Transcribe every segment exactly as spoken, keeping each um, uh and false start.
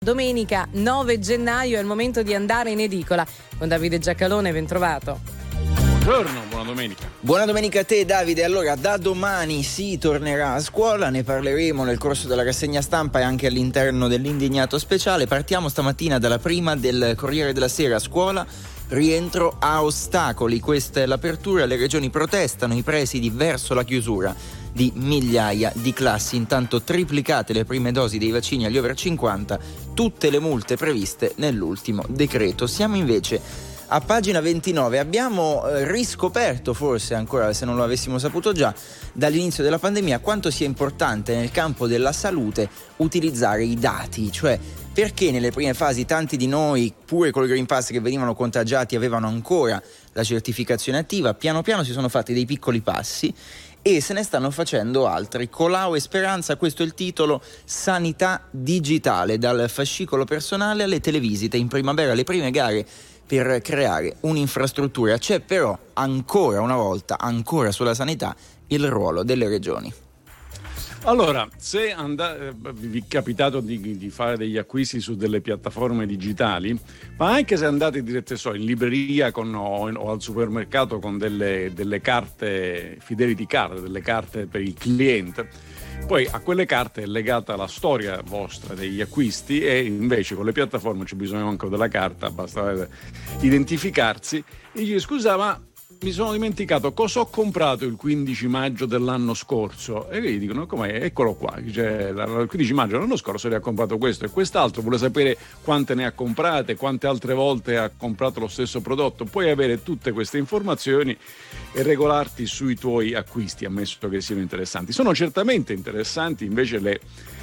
Domenica nove gennaio è il momento di andare in edicola con Davide Giacalone, ben trovato. Buongiorno, buona domenica. Buona domenica a te Davide. Allora, da domani si tornerà a scuola, ne parleremo nel corso della rassegna stampa e anche all'interno dell'Indignato Speciale. Partiamo stamattina dalla prima del Corriere della Sera. Scuola, rientro a ostacoli, questa è l'apertura, le regioni protestano, i presidi verso la chiusura di migliaia di classi. Intanto triplicate le prime dosi dei vaccini agli over cinquanta, tutte le multe previste nell'ultimo decreto. Siamo invece a pagina ventinove, abbiamo eh, riscoperto, forse ancora se non lo avessimo saputo già, dall'inizio della pandemia quanto sia importante nel campo della salute utilizzare i dati, cioè perché nelle prime fasi tanti di noi, pure col Green Pass, che venivano contagiati avevano ancora la certificazione attiva, piano piano si sono fatti dei piccoli passi e se ne stanno facendo altri. Colau e Speranza, questo è il titolo: sanità digitale, dal fascicolo personale alle televisite, in primavera le prime gare per creare un'infrastruttura. C'è però ancora una volta, ancora sulla sanità, il ruolo delle regioni. Allora, se and- vi è capitato di, di fare degli acquisti su delle piattaforme digitali, ma anche se andate direttamente so, in libreria con, o, o al supermercato con delle, delle carte Fidelity Card, delle carte per il cliente, poi a quelle carte è legata la storia vostra degli acquisti e invece con le piattaforme non c'è bisogno anche della carta, basta identificarsi e gli scusa ma mi sono dimenticato cosa ho comprato il quindici maggio dell'anno scorso, e gli dicono com'è, eccolo qua, cioè, il quindici maggio dell'anno scorso gli ha comprato questo e quest'altro, vuole sapere quante ne ha comprate, quante altre volte ha comprato lo stesso prodotto. Puoi avere tutte queste informazioni e regolarti sui tuoi acquisti, ammesso che siano interessanti. Sono certamente interessanti invece le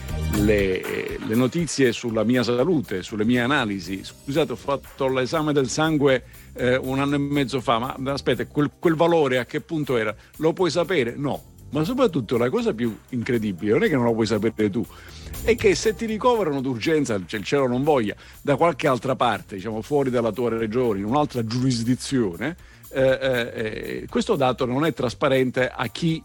Le, le notizie sulla mia salute, sulle mie analisi. Scusate, ho fatto l'esame del sangue eh, un anno e mezzo fa, ma aspetta, quel, quel valore a che punto era? Lo puoi sapere? No. Ma soprattutto la cosa più incredibile non è che non lo puoi sapere tu, è che se ti ricoverano d'urgenza, cioè il cielo non voglia, da qualche altra parte, diciamo fuori dalla tua regione, in un'altra giurisdizione, eh, eh, questo dato non è trasparente a chi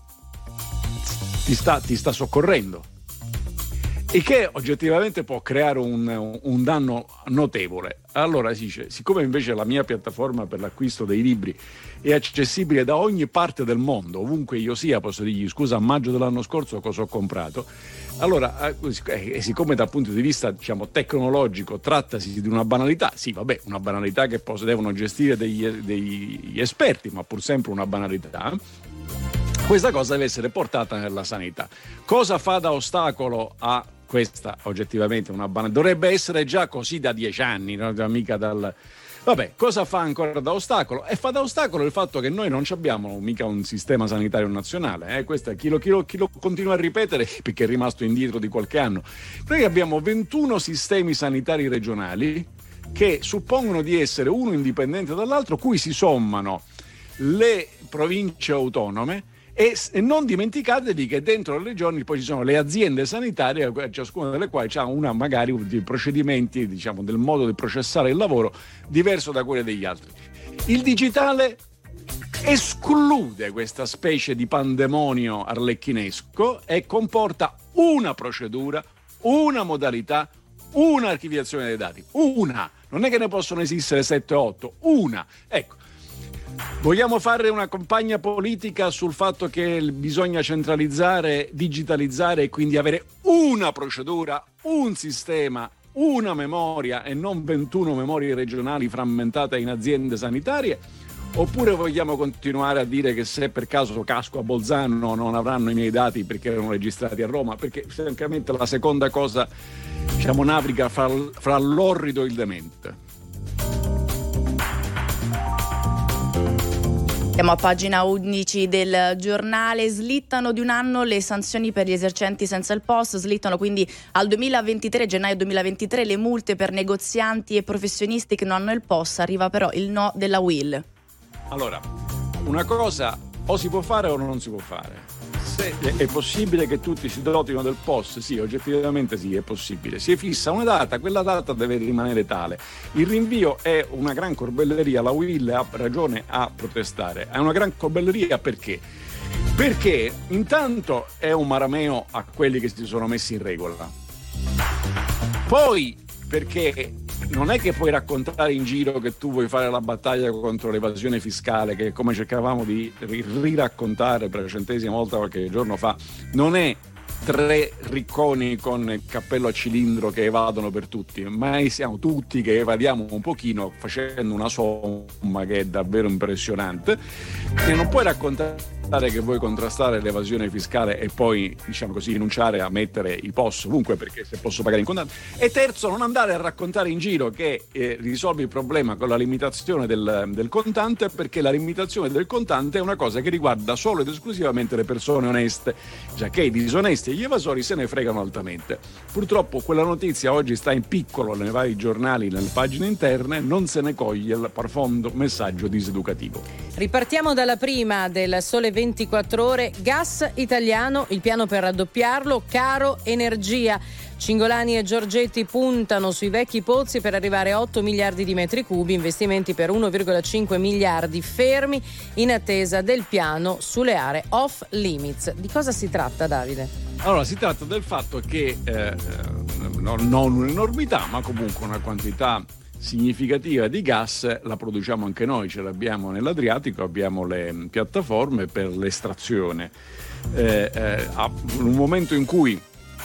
ti sta, ti sta soccorrendo. E che oggettivamente può creare un, un danno notevole. Allora si dice, siccome invece la mia piattaforma per l'acquisto dei libri è accessibile da ogni parte del mondo, ovunque io sia, posso dirgli scusa, a maggio dell'anno scorso cosa ho comprato, allora e siccome dal punto di vista diciamo tecnologico trattasi di una banalità, sì vabbè, una banalità che poi devono gestire degli, degli esperti, ma pur sempre una banalità, questa cosa deve essere portata nella sanità. Cosa fa da ostacolo a questa oggettivamente una banalità? Dovrebbe essere già così da dieci anni, no? Mica dal... Vabbè, cosa fa ancora da ostacolo? E fa da ostacolo il fatto che noi non abbiamo mica un sistema sanitario nazionale, eh? Questo è chi lo, chi, lo, chi lo continua a ripetere perché è rimasto indietro di qualche anno. Noi abbiamo ventuno sistemi sanitari regionali che suppongono di essere uno indipendente dall'altro, cui si sommano le province autonome. E, e non dimenticatevi che dentro le regioni poi ci sono le aziende sanitarie, ciascuna delle quali ha una magari di procedimenti, diciamo, del modo di processare il lavoro diverso da quelli degli altri. Il digitale esclude questa specie di pandemonio arlecchinesco e comporta una procedura, una modalità, una archiviazione dei dati, una, non è che ne possono esistere sette o otto, una, ecco. Vogliamo fare una campagna politica sul fatto che bisogna centralizzare, digitalizzare e quindi avere una procedura, un sistema, una memoria e non ventuno memorie regionali frammentate in aziende sanitarie? Oppure vogliamo continuare a dire che se per caso casco a Bolzano non avranno i miei dati perché erano registrati a Roma? Perché francamente la seconda cosa, diciamo, naviga fra, fra l'orrido e il demente. Siamo a pagina undici del giornale. Slittano di un anno le sanzioni per gli esercenti senza il P O S, slittano quindi al duemilaventitré, gennaio duemilaventitré, le multe per negozianti e professionisti che non hanno il P O S. Arriva però il no della U I L. Allora, una cosa o si può fare o non si può fare. Se è possibile che tutti si dotino del P O S? Sì, oggettivamente sì, è possibile. Si fissa una data, quella data deve rimanere tale. Il rinvio è una gran corbelleria, la U I L ha ragione a protestare. È una gran corbelleria perché? Perché intanto è un marameo a quelli che si sono messi in regola. Poi perché non è che puoi raccontare in giro che tu vuoi fare la battaglia contro l'evasione fiscale, che come cercavamo di riraccontare per la centesima volta qualche giorno fa, non è tre ricconi con il cappello a cilindro che evadono per tutti, ma siamo tutti che evadiamo un pochino facendo una somma che è davvero impressionante. E non puoi raccontare che vuoi contrastare l'evasione fiscale e poi, diciamo così, rinunciare a mettere i P O S ovunque, perché se posso pagare in contanti. E terzo, non andare a raccontare in giro che eh, risolvi il problema con la limitazione del, del contante, perché la limitazione del contante è una cosa che riguarda solo ed esclusivamente le persone oneste, già che i disonesti e gli evasori se ne fregano altamente. Purtroppo quella notizia oggi sta in piccolo nei vari giornali, nelle pagine interne, non se ne coglie il profondo messaggio diseducativo. Ripartiamo dalla prima del Sole ventiquattro Ore. Gas italiano, il piano per raddoppiarlo, caro energia. Cingolani e Giorgetti puntano sui vecchi pozzi per arrivare a otto miliardi di metri cubi, investimenti per uno virgola cinque miliardi fermi in attesa del piano sulle aree off limits. Di cosa si tratta, Davide? Allora, si tratta del fatto che eh, non, non un'enormità, ma comunque una quantità significativa di gas la produciamo anche noi, ce l'abbiamo nell'Adriatico, abbiamo le piattaforme per l'estrazione. Eh, eh, a un momento in cui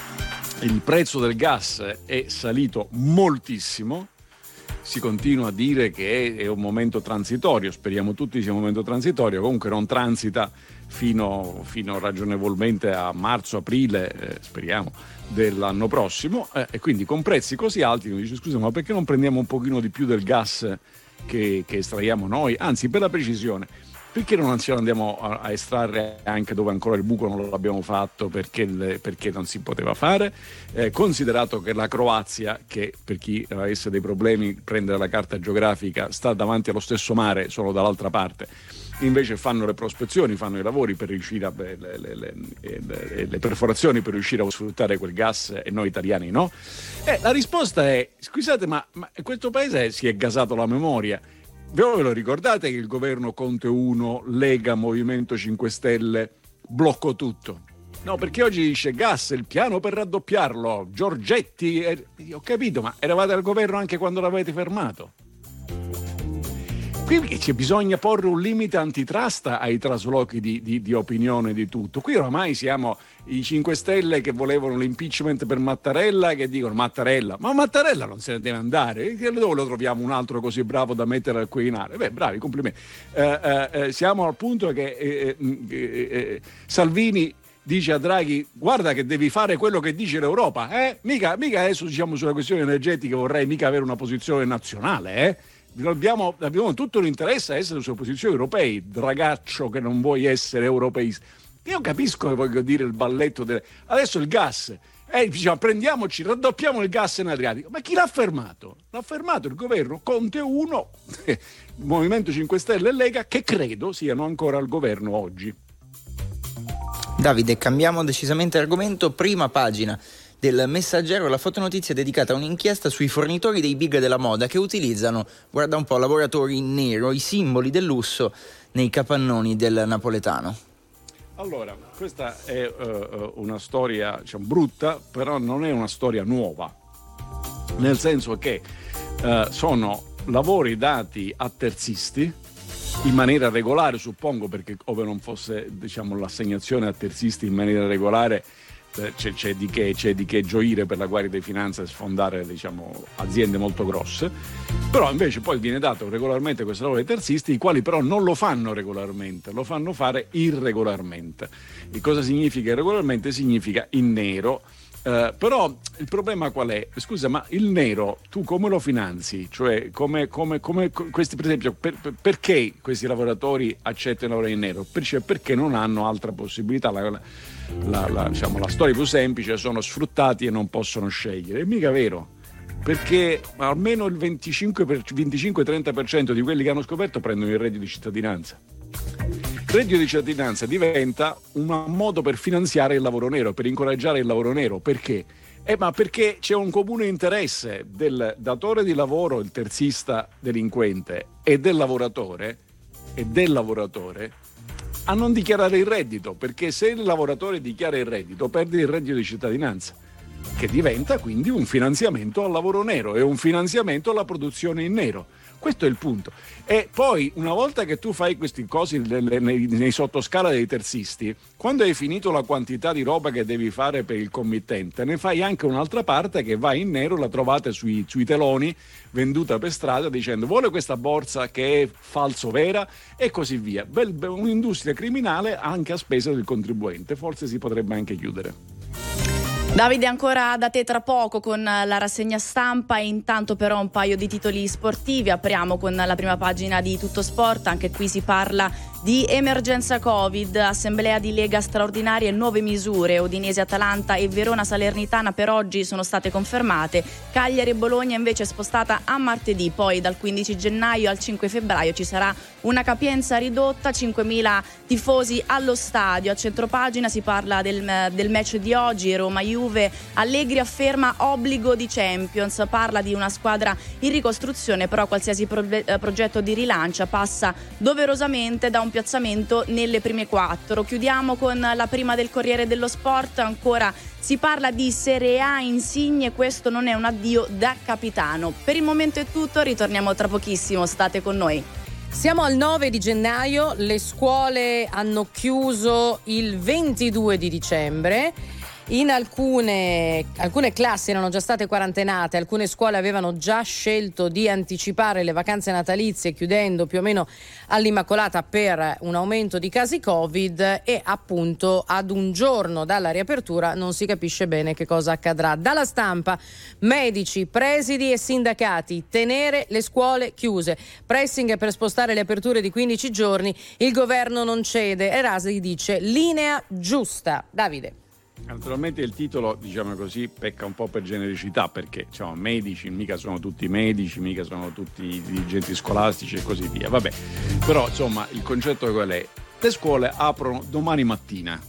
il prezzo del gas è salito moltissimo, si continua a dire che è un momento transitorio, speriamo tutti sia un momento transitorio, comunque non transita fino, fino ragionevolmente a marzo-aprile, eh, speriamo, dell'anno prossimo, eh, e quindi con prezzi così alti uno dice: scusa, ma perché non prendiamo un pochino di più del gas che, che estraiamo noi? Anzi, per la precisione, perché non ce l'andiamo a, a estrarre anche dove ancora il buco non l'abbiamo fatto, perché, le, perché non si poteva fare, eh, considerato che la Croazia, che per chi avesse dei problemi prendere la carta geografica, sta davanti allo stesso mare, solo dall'altra parte, invece fanno le prospezioni, fanno i lavori per riuscire a le, le, le, le, le perforazioni per riuscire a sfruttare quel gas, e noi italiani no? Eh, la risposta è: scusate, ma, ma questo paese si è gasato la memoria. Ve lo ricordate che il governo Conte uno, Lega, Movimento cinque Stelle bloccò tutto? No, perché oggi dice gas, il piano per raddoppiarlo, Giorgetti, eh, ho capito, ma eravate al governo anche quando l'avete fermato. Qui c'è bisogna porre un limite antitrust ai traslochi di, di, di opinione di tutto. Qui oramai siamo i cinque Stelle che volevano l'impeachment per Mattarella, che dicono: Mattarella, ma Mattarella non se ne deve andare, dove lo troviamo un altro così bravo da mettere al Quirinale? Beh, bravi, complimenti. Eh, eh, siamo al punto che eh, eh, eh, Salvini dice a Draghi: guarda che devi fare quello che dice l'Europa, eh? Mica, mica adesso, diciamo, sulla questione energetica vorrei mica avere una posizione nazionale, eh? Abbiamo, abbiamo tutto l'interesse a essere sulle posizioni europee, dragaccio che non vuoi essere europeista. Io capisco che voglio dire il balletto delle... adesso il gas, eh, diciamo, prendiamoci, raddoppiamo il gas in Adriatico, ma chi l'ha fermato? L'ha fermato il governo Conte uno, Movimento cinque Stelle e Lega, che credo siano ancora al governo oggi. Davide, cambiamo decisamente argomento. Prima pagina del Messaggero, la fotonotizia dedicata a un'inchiesta sui fornitori dei big della moda che utilizzano, guarda un po', lavoratori in nero, i simboli del lusso nei capannoni del napoletano. Allora, questa è uh, una storia, diciamo, brutta, però non è una storia nuova, nel senso che uh, sono lavori dati a terzisti in maniera regolare, suppongo, perché ove non fosse, diciamo, l'assegnazione a terzisti in maniera regolare, C'è, c'è, di che, c'è di che gioire per la Guardia di Finanza e sfondare, diciamo, aziende molto grosse. Però invece poi viene dato regolarmente questo lavoro ai terzisti, i quali però non lo fanno regolarmente, lo fanno fare irregolarmente. E cosa significa irregolarmente? Significa in nero. Uh, però il problema qual è? Scusa, ma il nero tu come lo finanzi? Cioè come, come, come questi, per esempio, per, per, perché questi lavoratori accettano lavorare in nero? Perché, perché non hanno altra possibilità. La, la, la, diciamo, la storia più semplice: sono sfruttati e non possono scegliere. È mica vero, perché almeno il venticinque trenta per cento di quelli che hanno scoperto prendono il reddito di cittadinanza. Il reddito di cittadinanza diventa un modo per finanziare il lavoro nero, per incoraggiare il lavoro nero. Perché? Eh, ma perché c'è un comune interesse del datore di lavoro, il terzista delinquente, e del lavoratore, e del lavoratore a non dichiarare il reddito, perché se il lavoratore dichiara il reddito perde il reddito di cittadinanza. che diventa quindi un finanziamento al lavoro nero e un finanziamento alla produzione in nero. Questo è il punto. E poi, una volta che tu fai questi cosi nei, nei, nei sottoscala dei terzisti, quando hai finito la quantità di roba che devi fare per il committente, ne fai anche un'altra parte che va in nero, la trovate sui, sui teloni, venduta per strada, dicendo vuole questa borsa che è falso vera e così via. Bel, un'industria criminale anche a spese del contribuente, forse si potrebbe anche chiudere. Davide, ancora da te tra poco con la rassegna stampa, e intanto però un paio di titoli sportivi. Apriamo con la prima pagina di Tutto Sport, anche qui si parla di emergenza Covid, assemblea di Lega straordinaria e nuove misure. Udinese, Atalanta e Verona Salernitana per oggi sono state confermate, Cagliari e Bologna invece spostata a martedì, poi dal quindici gennaio al cinque febbraio ci sarà una capienza ridotta, cinquemila tifosi allo stadio. A centropagina si parla del, del match di oggi, Roma-Juve, Allegri afferma obbligo di Champions, parla di una squadra in ricostruzione, però qualsiasi pro- progetto di rilancia passa doverosamente da un piazzamento nelle prime quattro. Chiudiamo con la prima del Corriere dello Sport, ancora si parla di Serie A, Insigne, questo non è un addio da capitano. Per il momento è tutto, ritorniamo tra pochissimo, state con noi. Siamo al nove di gennaio, le scuole hanno chiuso il ventidue di dicembre. In alcune, alcune classi erano già state quarantenate, alcune scuole avevano già scelto di anticipare le vacanze natalizie chiudendo più o meno all'Immacolata per un aumento di casi Covid, e appunto ad un giorno dalla riapertura non si capisce bene che cosa accadrà. Dalla Stampa, medici, presidi e sindacati, tenere le scuole chiuse, pressing per spostare le aperture di quindici giorni, il governo non cede e Rasi dice linea giusta. Davide. Naturalmente il titolo, diciamo così, pecca un po' per genericità, perché diciamo, medici mica sono tutti medici, mica sono tutti dirigenti scolastici e così via. Vabbè, però insomma il concetto qual è? Le scuole aprono domani mattina.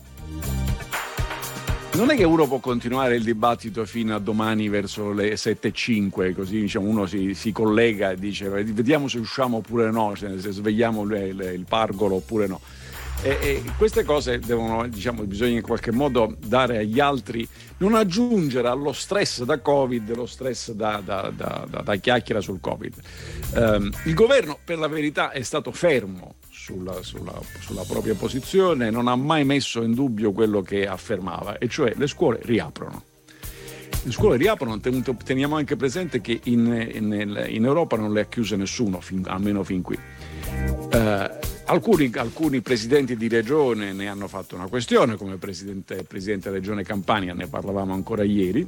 Non è che uno può continuare il dibattito fino a domani verso le sette e cinque, così diciamo, uno si, si collega e dice vediamo se usciamo oppure no, se, se svegliamo le, le, il pargolo oppure no. E, e queste cose devono, diciamo, bisogna in qualche modo dare agli altri, non aggiungere allo stress da Covid lo stress da, da, da, da, da chiacchiera sul Covid. Um, il governo, per la verità, è stato fermo sulla, sulla, sulla propria posizione, non ha mai messo in dubbio quello che affermava, e cioè le scuole riaprono. Le scuole riaprono, teniamo anche presente che in, in, in Europa non le ha chiuse nessuno, fin, almeno fin qui. Uh, alcuni, alcuni presidenti di regione ne hanno fatto una questione, come presidente, presidente Regione Campania, ne parlavamo ancora ieri,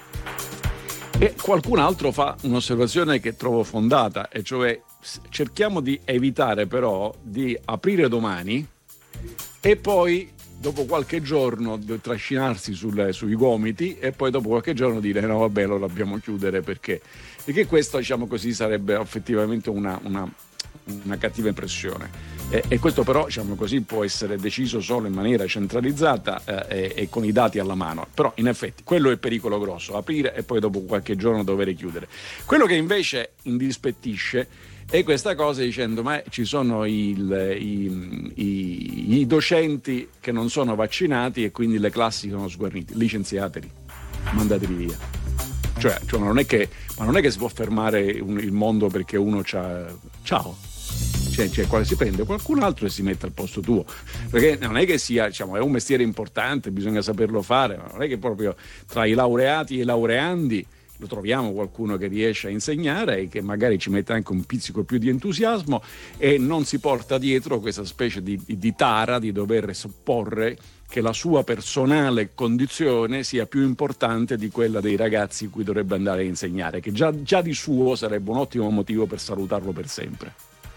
e qualcun altro fa un'osservazione che trovo fondata, e cioè cerchiamo di evitare però di aprire domani e poi dopo qualche giorno trascinarsi sulle, sui gomiti e poi dopo qualche giorno dire no vabbè lo dobbiamo chiudere perché perché questo, diciamo così, sarebbe effettivamente una, una, una cattiva impressione. E, e questo però, diciamo così, può essere deciso solo in maniera centralizzata eh, e, e con i dati alla mano. Però in effetti quello è il pericolo grosso, aprire e poi dopo qualche giorno dover chiudere. Quello che invece indispettisce è questa cosa, dicendo ma ci sono il, i, i, i docenti che non sono vaccinati e quindi le classi sono sguarnite, licenziateli, mandateli via. Cioè, cioè non è che, ma non è che si può fermare un, il mondo perché uno c'ha ciao. Cioè, cioè quale si prende qualcun altro e si mette al posto tuo, perché non è che sia, diciamo, è un mestiere importante, bisogna saperlo fare, ma non è che proprio tra i laureati e i laureandi lo troviamo qualcuno che riesce a insegnare e che magari ci mette anche un pizzico più di entusiasmo e non si porta dietro questa specie di, di, di tara di dover supporre che la sua personale condizione sia più importante di quella dei ragazzi cui dovrebbe andare a insegnare, che già, già di suo sarebbe un ottimo motivo per salutarlo per sempre.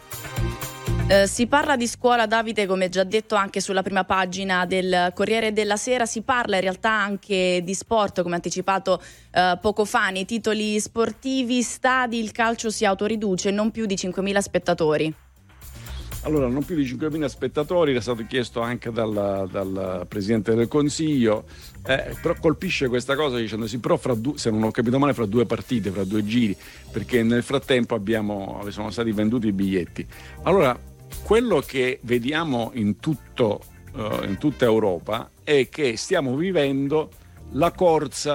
Eh, si parla di scuola, Davide, come già detto anche sulla prima pagina del Corriere della Sera. Si parla in realtà anche di sport, come anticipato eh, poco fa nei titoli sportivi. Stadi, il calcio si autoriduce, non più di cinquemila spettatori. Allora, non più di cinquemila spettatori, era stato chiesto anche dal, dal Presidente del Consiglio, eh, però colpisce questa cosa dicendosi però fra due, se non ho capito male, fra due partite, fra due giri, perché nel frattempo abbiamo, sono stati venduti i biglietti. Allora, quello che vediamo in, tutto, uh, in tutta Europa è che stiamo vivendo la corsa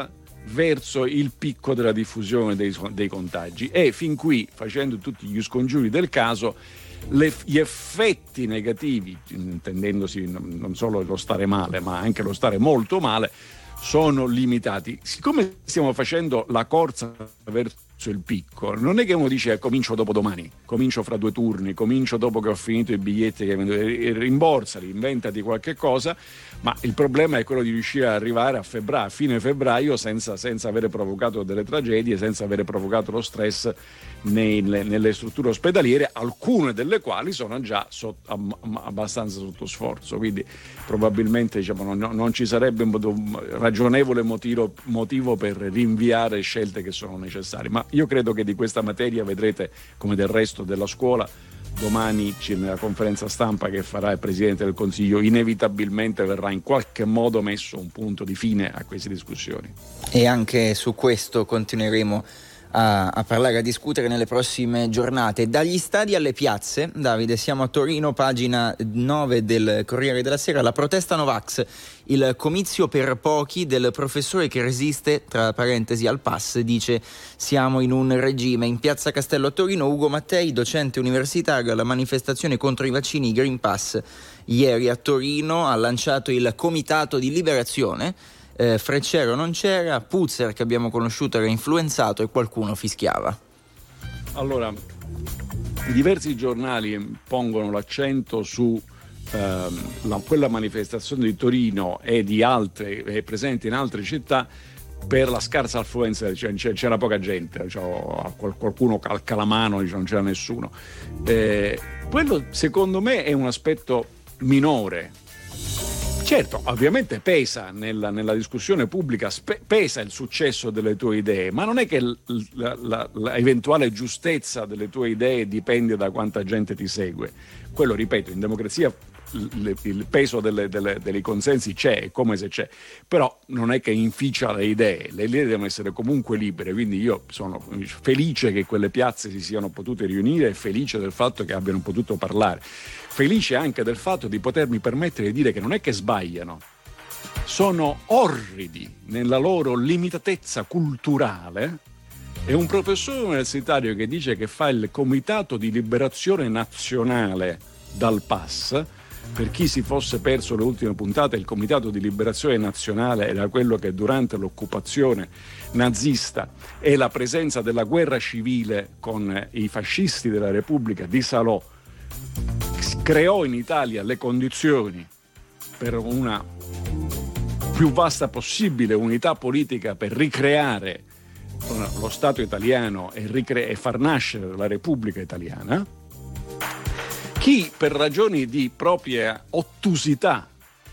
verso il picco della diffusione dei, dei contagi e fin qui, facendo tutti gli scongiuri del caso, le, gli effetti negativi, intendendosi non solo lo stare male ma anche lo stare molto male, sono limitati. Siccome stiamo facendo la corsa verso il picco, non è che uno dice comincio dopo domani, comincio fra due turni, comincio dopo che ho finito i biglietti che rimborsali, inventati qualche cosa, ma il problema è quello di riuscire ad arrivare a febbraio, a fine febbraio senza, senza avere provocato delle tragedie, senza avere provocato lo stress nelle, nelle strutture ospedaliere, alcune delle quali sono già sotto, abbastanza sotto sforzo, quindi probabilmente diciamo, non, non ci sarebbe un ragionevole motivo, motivo per rinviare scelte che sono necessarie, ma io credo che di questa materia vedrete, come del resto della scuola, domani nella conferenza stampa che farà il Presidente del Consiglio inevitabilmente verrà in qualche modo messo un punto di fine a queste discussioni. E anche su questo continueremo a, a parlare, a discutere nelle prossime giornate. Dagli stadi alle piazze, Davide, siamo a Torino, pagina nove del Corriere della Sera, la protesta Novax, il comizio per pochi del professore che resiste, tra parentesi, al pass, dice siamo in un regime. In piazza Castello a Torino, Ugo Mattei, docente universitario alla manifestazione contro i vaccini Green Pass, ieri a Torino ha lanciato il comitato di liberazione. Eh, Freccero non c'era, Puzzer che abbiamo conosciuto era influenzato e qualcuno fischiava. Allora, diversi giornali pongono l'accento su ehm, la, quella manifestazione di Torino e di altre, è presente in altre città, per la scarsa affluenza, cioè, c'era poca gente, cioè, qualcuno calca la mano, diciamo, non c'era nessuno. Eh, quello secondo me è un aspetto minore. Certo, ovviamente pesa nella, nella discussione pubblica, spe, pesa il successo delle tue idee, ma non è che l'eventuale giustezza delle tue idee dipende da quanta gente ti segue. Quello, ripeto, in democrazia il, il peso delle, delle, dei consensi c'è, è come se c'è, però non è che inficia le idee, le idee devono essere comunque libere, quindi io sono felice che quelle piazze si siano potute riunire e felice del fatto che abbiano potuto parlare. Felice anche del fatto di potermi permettere di dire che non è che sbagliano, sono orridi nella loro limitatezza culturale. È un professore universitario che dice che fa il comitato di liberazione nazionale dal pass. Per chi si fosse perso le ultime puntate, il comitato di liberazione nazionale era quello che durante l'occupazione nazista e la presenza della guerra civile con i fascisti della Repubblica di Salò creò in Italia le condizioni per una più vasta possibile unità politica per ricreare lo Stato italiano e, ricre- e far nascere la Repubblica Italiana. Chi per ragioni di propria ottusità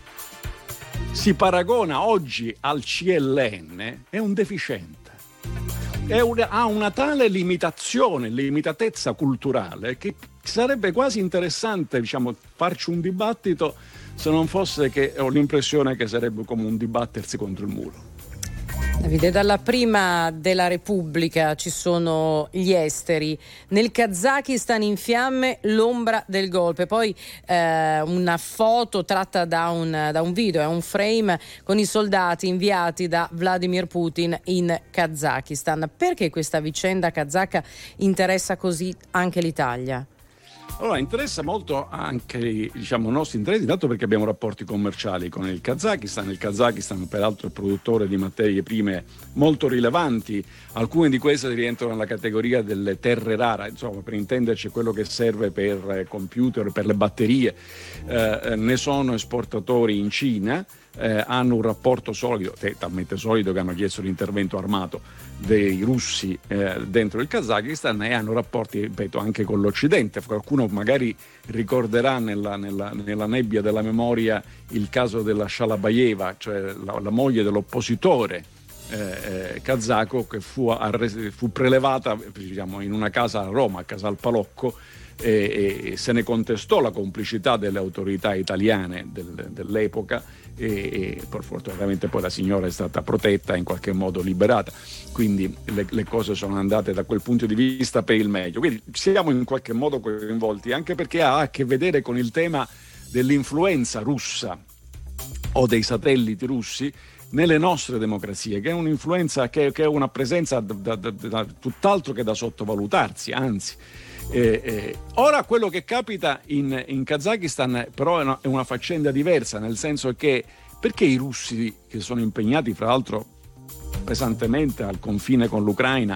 si paragona oggi al C L N è un deficiente, è una, ha una tale limitazione, limitatezza culturale che sarebbe quasi interessante, diciamo, farci un dibattito, se non fosse che ho l'impressione che sarebbe come un dibattersi contro il muro. Davide, dalla prima della Repubblica ci sono gli esteri. Nel Kazakistan in fiamme l'ombra del golpe. Poi eh, una foto tratta da un, da un video, è un frame con i soldati inviati da Vladimir Putin in Kazakistan. Perché questa vicenda kazaka interessa così anche l'Italia? Allora, interessa molto anche, diciamo, i nostri interessi, intanto perché abbiamo rapporti commerciali con il Kazakistan. Il Kazakistan, peraltro, è produttore di materie prime molto rilevanti. Alcune di queste rientrano nella categoria delle terre rare, insomma, per intenderci quello che serve per computer, per le batterie. Eh, ne sono esportatori in Cina. Eh, hanno un rapporto solido, eh, talmente solido che hanno chiesto l'intervento armato dei russi eh, dentro il Kazakistan, e hanno rapporti, ripeto, anche con l'Occidente. Qualcuno magari ricorderà nella, nella, nella nebbia della memoria il caso della Shalabayeva, cioè la, la moglie dell'oppositore eh, eh, kazako, che fu, arres- fu prelevata, diciamo, in una casa a Roma, a Casal Palocco, e, e se ne contestò la complicità delle autorità italiane del, dell'epoca, e, e fortunatamente poi la signora è stata protetta e in qualche modo liberata, quindi le, le cose sono andate da quel punto di vista per il meglio. Quindi siamo in qualche modo coinvolti, anche perché ha a che vedere con il tema dell'influenza russa o dei satelliti russi nelle nostre democrazie, che è un'influenza, che, che è una presenza da, da, da, tutt'altro che da sottovalutarsi, anzi. Eh, eh, ora quello che capita in, in Kazakistan però è una, è una faccenda diversa, nel senso che perché i russi, che sono impegnati fra l'altro pesantemente al confine con l'Ucraina,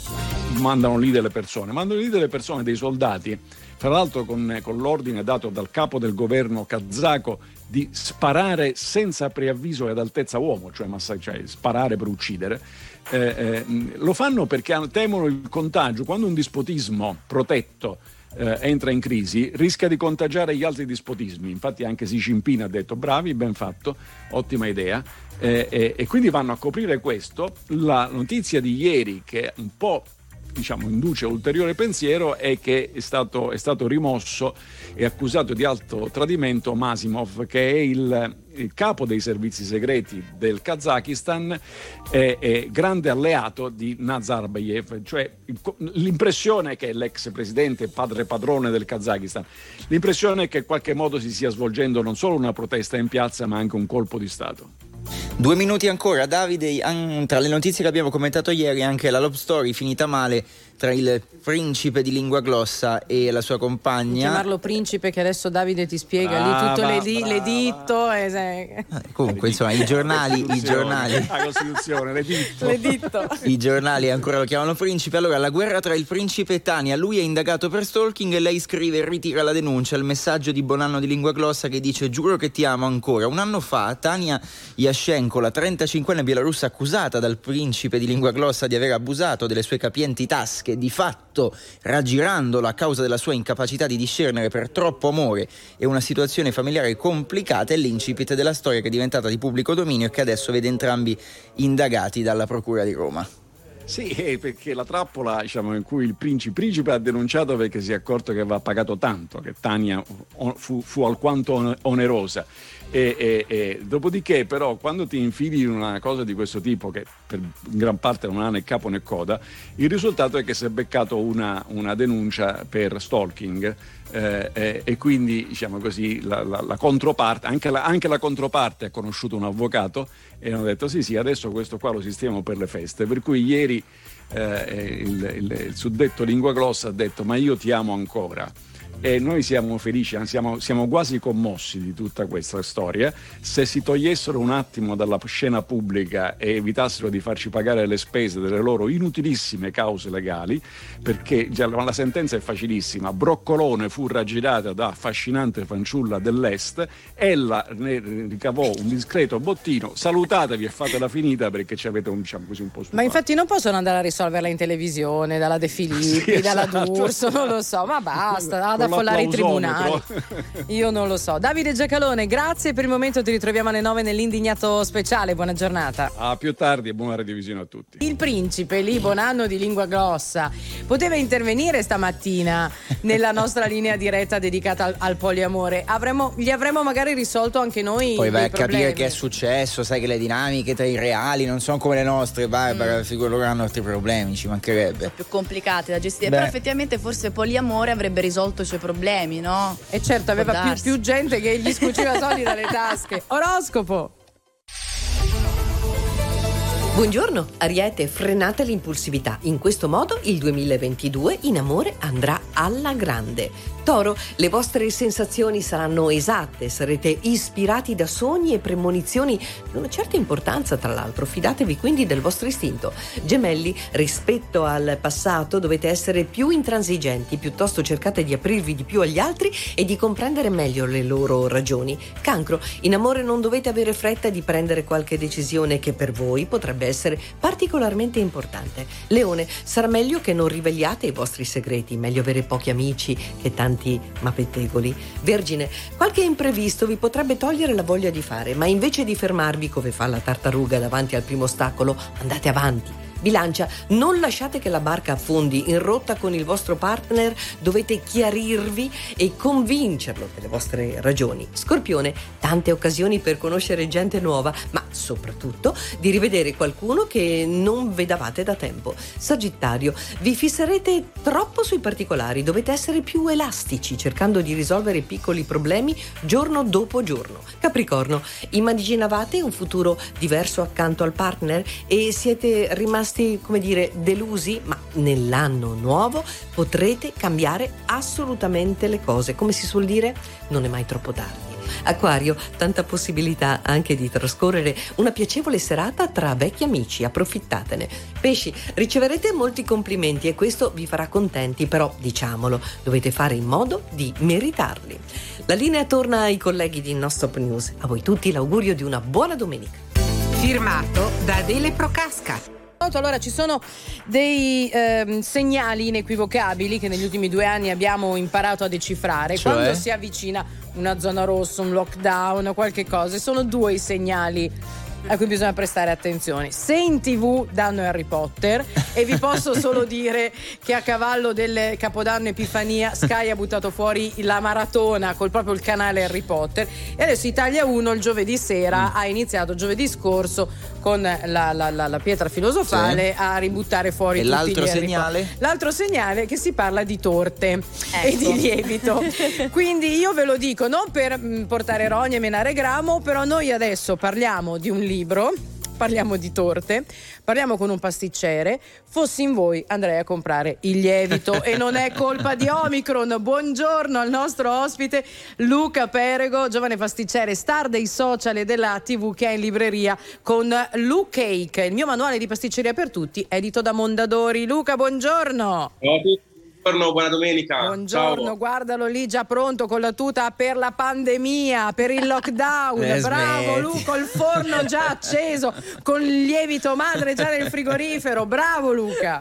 mandano lì delle persone, mandano lì delle persone, dei soldati, fra l'altro con, con l'ordine dato dal capo del governo kazako di sparare senza preavviso e ad altezza uomo, cioè, massa- cioè sparare per uccidere. Eh, eh, lo fanno perché temono il contagio. Quando un dispotismo protetto eh, entra in crisi, rischia di contagiare gli altri dispotismi. Infatti anche Xi Jinping ha detto bravi, ben fatto, ottima idea. Eh, eh, e quindi vanno a coprire questo. La notizia di ieri, che un po' diciamo induce ulteriore pensiero, è che è stato, è stato rimosso e accusato di alto tradimento Masimov, che è il, il capo dei servizi segreti del Kazakistan, è, è grande alleato di Nazarbayev, cioè l'impressione è che l'ex presidente, padre padrone del Kazakistan, l'impressione è che in qualche modo si stia svolgendo non solo una protesta in piazza ma anche un colpo di Stato. Due minuti ancora, Davide. Tra le notizie che abbiamo commentato ieri anche la love story finita male tra il principe di lingua glossa e la sua compagna. Chiamarlo principe, che adesso Davide ti spiega ah, lì tutto va, le di, l'editto e se... ah, comunque insomma i giornali i giornali la Costituzione l'editto. l'editto i giornali ancora lo chiamano principe. Allora, la guerra tra il principe e Tania, lui è indagato per stalking e lei scrive e ritira la denuncia. Il messaggio di Bonanno di lingua glossa che dice: giuro che ti amo ancora. Un anno fa Tania Yashchenko, la trentacinquenne bielorussa accusata dal principe di lingua glossa di aver abusato delle sue capienti tasche, di fatto raggirandola a causa della sua incapacità di discernere per troppo amore e una situazione familiare complicata, è l'incipit della storia che è diventata di pubblico dominio e che adesso vede entrambi indagati dalla Procura di Roma. Sì, perché la trappola, diciamo, in cui il principe, principe ha denunciato perché si è accorto che aveva pagato tanto, che Tania fu, fu alquanto onerosa. E, e, e dopodiché però quando ti infili in una cosa di questo tipo, che per gran parte non ha né capo né coda, il risultato è che si è beccato una, una denuncia per stalking. Eh, eh, e quindi diciamo così la, la, la controparte, anche la, anche la controparte ha conosciuto un avvocato e hanno detto sì sì adesso questo qua lo sistemiamo per le feste, per cui ieri eh, il, il, il suddetto lingua glossa ha detto ma io ti amo ancora. E noi siamo felici, siamo, siamo quasi commossi di tutta questa storia. Se si togliessero un attimo dalla scena pubblica e evitassero di farci pagare le spese delle loro inutilissime cause legali, perché già la sentenza è facilissima: Broccolone fu raggirata da affascinante fanciulla dell'est, ella ne ricavò un discreto bottino, salutatevi e fatela finita perché ci avete un, diciamo così, un po' stufato. Ma infatti non possono andare a risolverla in televisione dalla De Filippi, sì, dalla esatto. D'Urso, non lo so, ma basta, ad affollare i tribunali. Io non lo so. Davide Giacalone, grazie, per il momento ti ritroviamo alle nove nell'Indignato Speciale, buona giornata. A più tardi e buona revisione a tutti. Il principe lì, Bonanno di lingua glossa, poteva intervenire stamattina nella nostra linea diretta dedicata al, al poliamore. Avremmo, gli avremmo magari risolto anche noi. Poi vai a problemi. capire che è successo, sai che le dinamiche tra i reali non sono come le nostre, Barbara, mm. figura, loro hanno altri problemi, ci mancherebbe. Più complicati da gestire. Beh. Però effettivamente forse poliamore avrebbe risolto i suoi problemi, no? E certo, aveva più, più gente che gli scuciva soldi dalle tasche. Oroscopo. Buongiorno, Ariete, frenate l'impulsività. In questo modo il duemilaventidue in amore andrà alla grande. Toro, le vostre sensazioni saranno esatte, sarete ispirati da sogni e premonizioni di una certa importanza, tra l'altro. Fidatevi quindi del vostro istinto. Gemelli, rispetto al passato dovete essere più intransigenti, piuttosto cercate di aprirvi di più agli altri e di comprendere meglio le loro ragioni. Cancro, in amore non dovete avere fretta di prendere qualche decisione che per voi potrebbe essere particolarmente importante. Leone, sarà meglio che non riveliate i vostri segreti, meglio avere pochi amici che tanti ma pettegoli. Vergine, qualche imprevisto vi potrebbe togliere la voglia di fare, ma invece di fermarvi come fa la tartaruga davanti al primo ostacolo, andate avanti. Bilancia, non lasciate che la barca affondi. In rotta con il vostro partner dovete chiarirvi e convincerlo delle vostre ragioni. Scorpione, tante occasioni per conoscere gente nuova, ma soprattutto di rivedere qualcuno che non vedavate da tempo. Sagittario, vi fisserete troppo sui particolari, dovete essere più elastici, cercando di risolvere piccoli problemi giorno dopo giorno. Capricorno, immaginavate un futuro diverso accanto al partner e siete rimasti, come dire, delusi, ma nell'anno nuovo potrete cambiare assolutamente le cose. Come si suol dire, non è mai troppo tardi. Acquario, tanta possibilità anche di trascorrere una piacevole serata tra vecchi amici, approfittatene. Pesci, riceverete molti complimenti e questo vi farà contenti, però diciamolo, dovete fare in modo di meritarli. La linea torna ai colleghi di No Stop News. A voi tutti l'augurio di una buona domenica. Firmato da Adele Procasca. Allora, ci sono dei eh, segnali inequivocabili che negli ultimi due anni abbiamo imparato a decifrare. Cioè? Quando si avvicina una zona rossa, un lockdown, qualche cosa, sono due i segnali a cui bisogna prestare attenzione. Se in tv danno Harry Potter, e vi posso solo dire che a cavallo del Capodanno Epifania Sky ha buttato fuori la maratona col proprio il canale Harry Potter, e adesso Italia uno il giovedì sera mm. ha iniziato giovedì scorso con la, la, la, la pietra filosofale, sì, a ributtare fuori e tutti l'altro gli segnale? Harry L'altro segnale è che si parla di torte, ecco, e di lievito. Quindi io ve lo dico non per mh, portare rogne e menare gramo, però noi adesso parliamo di un libro, parliamo di torte, parliamo con un pasticcere. Fossi in voi andrei a comprare il lievito e non è colpa di Omicron. Buongiorno al nostro ospite Luca Perego, giovane pasticcere, star dei social e della tivù, che è in libreria con Lu Cake, il mio manuale di pasticceria per tutti, edito da Mondadori. Luca, buongiorno. Ciao a tutti. Buongiorno, buona domenica. Buongiorno, ciao. Guardalo lì già pronto con la tuta per la pandemia, per il lockdown. Eh, bravo smetti. Luca, col forno già acceso, con il lievito madre già nel frigorifero. Bravo Luca.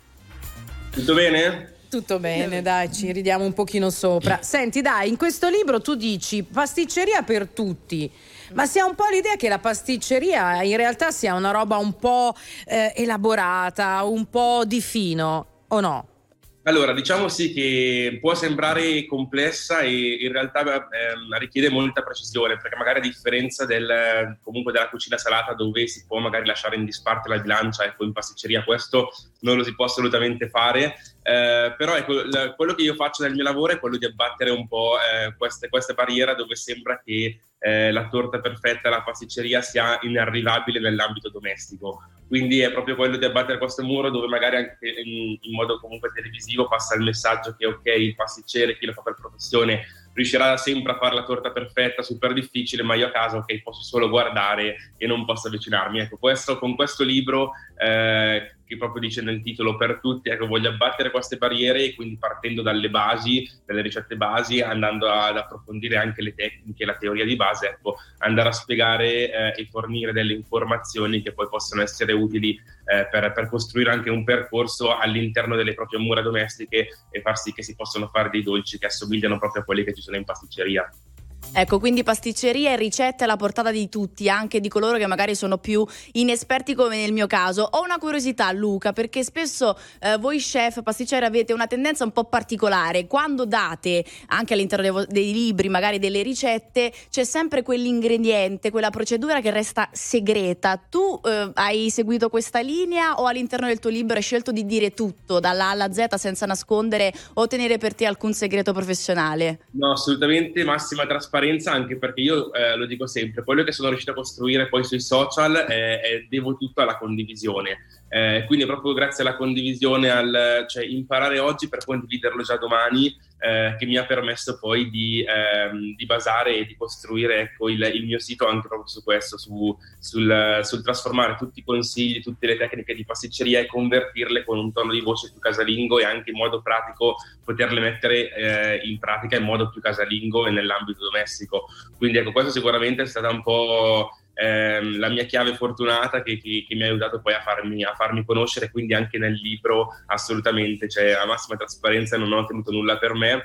Tutto bene? Tutto bene, dai, ci ridiamo un pochino sopra. Senti, dai, in questo libro tu dici pasticceria per tutti, ma si ha un po' l'idea che la pasticceria in realtà sia una roba un po' eh, elaborata, un po' di fino, o no? Allora, diciamo sì che può sembrare complessa e in realtà ehm, richiede molta precisione, perché magari a differenza del, comunque della cucina salata, dove si può magari lasciare in disparte la bilancia, ecco, in pasticceria questo non lo si può assolutamente fare. Eh, però ecco, l- quello che io faccio nel mio lavoro è quello di abbattere un po' eh, queste, queste barriere dove sembra che eh, la torta perfetta, la pasticceria sia inarrivabile nell'ambito domestico. Quindi è proprio quello di abbattere questo muro dove magari anche in, in modo comunque televisivo passa il messaggio che ok, il pasticcere, chi lo fa per professione, riuscirà sempre a fare la torta perfetta, super difficile, ma io a casa ok, posso solo guardare e non posso avvicinarmi. Ecco, questo, con questo libro eh, che proprio dice nel titolo per tutti, ecco, voglio abbattere queste barriere, e quindi partendo dalle basi, dalle ricette basi, andando ad approfondire anche le tecniche, la teoria di base, ecco, andare a spiegare eh, e fornire delle informazioni che poi possono essere utili eh, per, per costruire anche un percorso all'interno delle proprie mura domestiche e far sì che si possano fare dei dolci che assomigliano proprio a quelli che ci sono in pasticceria. Ecco, quindi pasticceria e ricette alla portata di tutti, anche di coloro che magari sono più inesperti come nel mio caso. Ho una curiosità, Luca, perché spesso eh, voi chef pasticceri avete una tendenza un po' particolare. Quando date anche all'interno dei, vo- dei libri magari delle ricette, c'è sempre quell'ingrediente, quella procedura che resta segreta. Tu eh, hai seguito questa linea o all'interno del tuo libro hai scelto di dire tutto dalla A alla Z senza nascondere o tenere per te alcun segreto professionale? No, assolutamente massima trasparenza, anche perché io eh, lo dico sempre, quello che sono riuscito a costruire poi sui social eh, è, devo tutto alla condivisione. Eh, quindi proprio grazie alla condivisione, al, cioè imparare oggi per condividerlo già domani, eh, che mi ha permesso poi di, ehm, di basare e di costruire, ecco, il, il mio sito anche proprio su questo, su, sul, sul trasformare tutti i consigli, tutte le tecniche di pasticceria e convertirle con un tono di voce più casalingo, e anche in modo pratico poterle mettere eh, in pratica in modo più casalingo e nell'ambito domestico. Quindi ecco, questo sicuramente è stata un po' ehm, la mia chiave fortunata che, che, che mi ha aiutato poi a farmi, a farmi conoscere. Quindi anche nel libro assolutamente c'è la massima trasparenza, non ho tenuto nulla per me,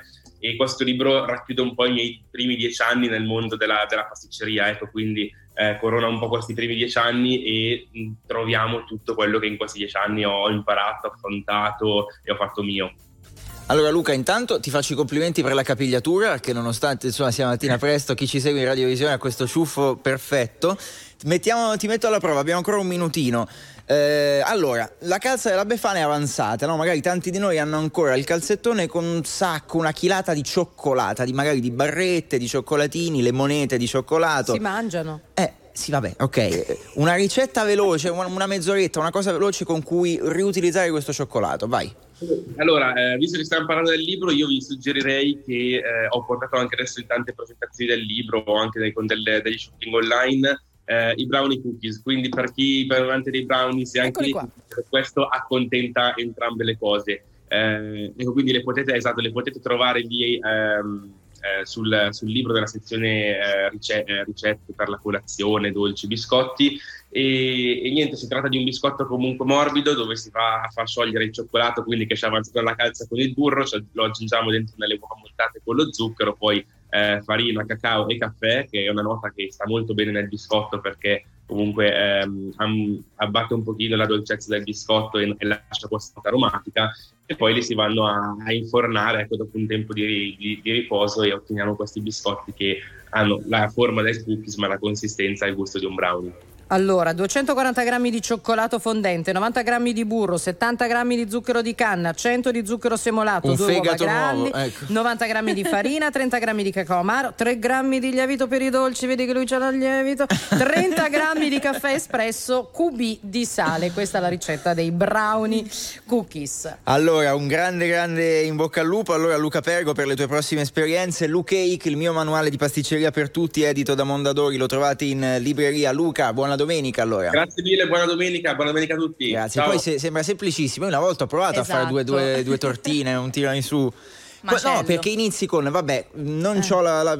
e questo libro racchiude un po' i miei primi dieci anni nel mondo della, della pasticceria, ecco, quindi eh, corona un po' questi primi dieci anni e mh, troviamo tutto quello che in questi dieci anni ho imparato, affrontato e ho fatto mio. Allora Luca, intanto ti faccio i complimenti per la capigliatura, che nonostante insomma sia mattina presto, chi ci segue in radiovisione ha questo ciuffo perfetto. Mettiamo, ti metto alla prova, abbiamo ancora un minutino. Eh, allora, la calza della Befana è avanzata, no? Magari tanti di noi hanno ancora il calzettone con un sacco, una chilata di cioccolata, di magari di barrette, di cioccolatini, le monete di cioccolato. Si mangiano. Eh, sì, vabbè, ok. Una ricetta veloce, una, una mezz'oretta, una cosa veloce con cui riutilizzare questo cioccolato, vai. Allora, eh, visto che stiamo parlando del libro, io vi suggerirei che eh, ho portato anche adesso in tante presentazioni del libro o anche dei, con delle, degli shopping online eh, i brownie cookies, quindi per chi per amante dei brownies e anche questo accontenta entrambe le cose. Eh, ecco, quindi le potete, esatto, le potete trovare lì ehm, eh, sul, sul libro della sezione eh, rice- eh, ricette per la colazione, dolci, biscotti. E, e niente, si tratta di un biscotto comunque morbido dove si va a far sciogliere il cioccolato, quindi che ci avanza la calza con il burro, cioè lo aggiungiamo dentro nelle uova montate con lo zucchero, poi eh, farina, cacao e caffè, che è una nota che sta molto bene nel biscotto perché comunque ehm, am- abbatte un pochino la dolcezza del biscotto e, e lascia questa nota aromatica, e poi li si vanno a, a infornare, ecco, dopo un tempo di, di, di riposo, e otteniamo questi biscotti che hanno la forma del cookies ma la consistenza e il gusto di un brownie. Allora, duecentoquaranta grammi di cioccolato fondente, novanta grammi di burro, settanta grammi di zucchero di canna, cento di zucchero semolato, un due uova fegato grandi, nuovo, ecco. novanta grammi di farina, trenta grammi di cacao amaro, tre grammi di lievito per i dolci, vedi che lui c'ha il lievito, trenta grammi di caffè espresso, cubi di sale. Questa è la ricetta dei brownie cookies. Allora, un grande grande in bocca al lupo. Allora Luca Pergo, per le tue prossime esperienze. Lucake, il mio manuale di pasticceria per tutti, edito da Mondadori, lo trovate in libreria. Luca, buona domenica allora. Grazie mille, buona domenica, buona domenica a tutti. Grazie. Ciao. Poi se, sembra semplicissimo. Io una volta ho provato Esatto. a fare due, due, due tortine, un tiramisù. Macello. No, perché inizi con vabbè, non eh. c'ho la, la,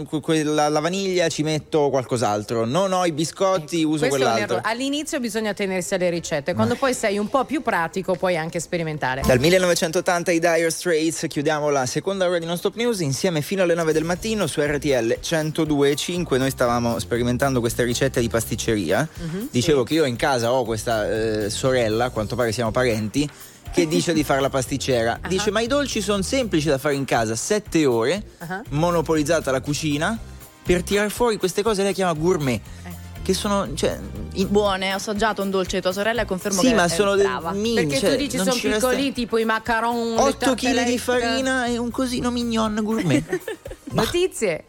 la, la vaniglia, ci metto qualcos'altro. Non ho i biscotti, ecco, uso quell'altro. All'inizio bisogna tenersi alle ricette, quando Ma. poi sei un po' più pratico puoi anche sperimentare. Dal millenovecentottanta i Dire Straits, chiudiamo la seconda ora di Non Stop News insieme fino alle nove del mattino su R T L centodue e cinque. Noi stavamo sperimentando queste ricette di pasticceria. Uh-huh, Dicevo sì. che io in casa ho questa eh, sorella, a quanto pare siamo parenti, che dice di fare la pasticcera. Uh-huh. Dice: ma i dolci sono semplici da fare in casa, sette ore, uh-huh. monopolizzata la cucina per tirar fuori queste cose, lei chiama gourmet, eh. che sono, cioè, in... buone. Ho assaggiato un dolce di tua sorella e confermo sì, che ma è sono brava. Min, perché cioè, tu dici sono piccoli resta... tipo i macaron, otto chili di farina e un cosino mignon gourmet. Notizie.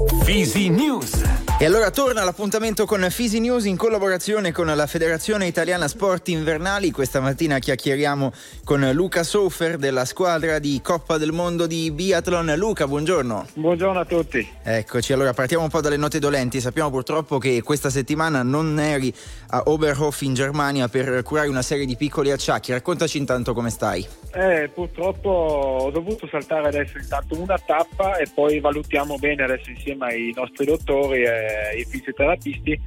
Fisi News. E allora torna l'appuntamento con Fisi News in collaborazione con la Federazione Italiana Sport Invernali. Questa mattina chiacchieriamo con Luca Sofer della squadra di Coppa del Mondo di Biathlon. Luca, buongiorno. Buongiorno a tutti. Eccoci, allora partiamo un po' dalle note dolenti. Sappiamo purtroppo che questa settimana non eri a Oberhof in Germania per curare una serie di piccoli acciacchi. Raccontaci intanto come stai. Eh, purtroppo ho dovuto saltare adesso intanto una tappa e poi valutiamo bene adesso insieme ai nostri dottori e i fisioterapisti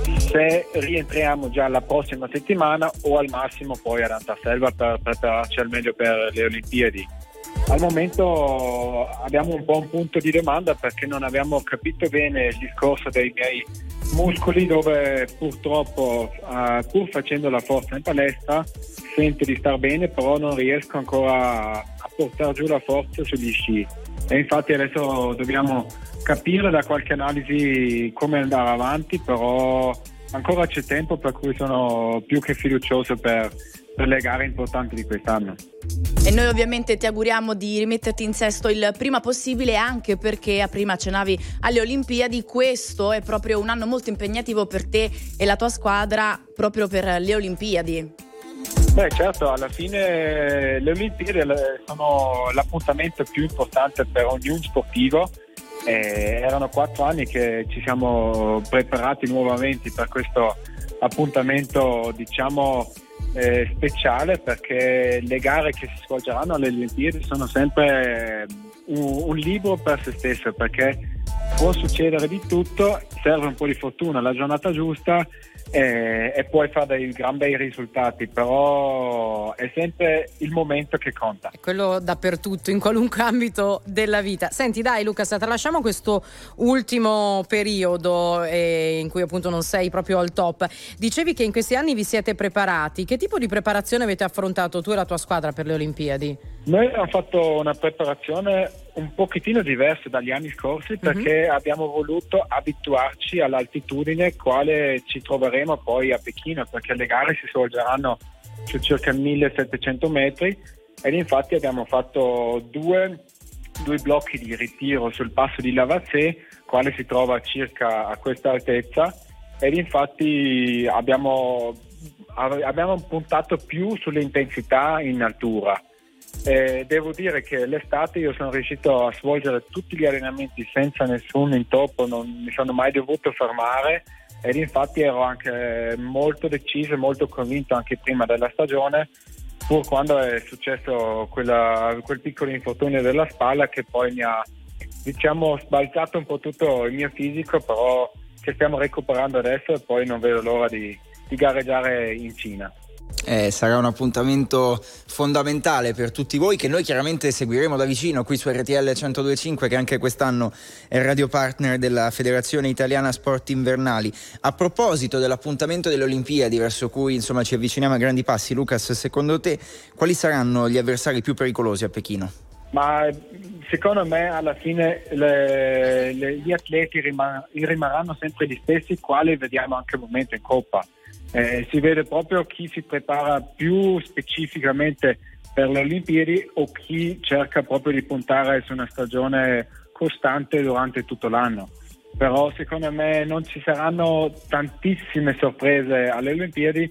se rientriamo già la prossima settimana o al massimo poi ad Anterselva per prepararci al meglio per le Olimpiadi. Al momento abbiamo un po' un punto di domanda perché non abbiamo capito bene il discorso dei miei muscoli, dove purtroppo uh, pur facendo la forza in palestra sento di star bene, però non riesco ancora a portare giù la forza sugli sci, e infatti adesso dobbiamo capire da qualche analisi come andare avanti, però ancora c'è tempo, per cui sono più che fiducioso per, per le gare importanti di quest'anno. E noi ovviamente ti auguriamo di rimetterti in sesto il prima possibile, anche perché prima accennavi alle Olimpiadi. Questo è proprio un anno molto impegnativo per te e la tua squadra proprio per le Olimpiadi. Beh, certo, alla fine le Olimpiadi sono l'appuntamento più importante per ognuno sportivo. Eh, erano quattro anni che ci siamo preparati nuovamente per questo appuntamento, diciamo, eh, speciale, perché le gare che si svolgeranno alle Olimpiadi sono sempre un, un libro per se stesso, perché può succedere di tutto, serve un po' di fortuna, la giornata giusta e, e puoi fare dei gran bei risultati, però è sempre il momento che conta. È quello dappertutto, in qualunque ambito della vita. Senti dai Lucas, tralasciamo questo ultimo periodo eh, in cui appunto non sei proprio al top. Dicevi che in questi anni vi siete preparati. Che tipo di preparazione avete affrontato tu e la tua squadra per le Olimpiadi? Noi abbiamo fatto una preparazione un pochettino diversa dagli anni scorsi perché mm-hmm. abbiamo voluto abituarci all'altitudine quale ci troveremo poi a Pechino, perché le gare si svolgeranno su circa millesettecento metri ed infatti abbiamo fatto due, due blocchi di ritiro sul passo di Lavazè, quale si trova circa a questa altezza, ed infatti abbiamo, abbiamo puntato più sulle intensità in altura. Eh, devo dire che l'estate io sono riuscito a svolgere tutti gli allenamenti senza nessun intoppo, non mi sono mai dovuto fermare ed infatti ero anche molto deciso e molto convinto anche prima della stagione, pur quando è successo quella, quel piccolo infortunio della spalla che poi mi ha, diciamo, sbalzato un po' tutto il mio fisico, però che stiamo recuperando adesso e poi non vedo l'ora di, di gareggiare in Cina. Eh, sarà un appuntamento fondamentale per tutti voi, che noi chiaramente seguiremo da vicino qui su R T L centodue e cinque, che anche quest'anno è radio partner della Federazione Italiana Sport Invernali. A proposito dell'appuntamento delle Olimpiadi verso cui insomma ci avviciniamo a grandi passi, Lucas, secondo te quali saranno gli avversari più pericolosi a Pechino? Ma secondo me alla fine le, le, gli atleti rimar- rimarranno sempre gli stessi, quali vediamo anche al momento in Coppa. Eh, si vede proprio chi si prepara più specificamente per le Olimpiadi o chi cerca proprio di puntare su una stagione costante durante tutto l'anno. Però secondo me non ci saranno tantissime sorprese alle Olimpiadi,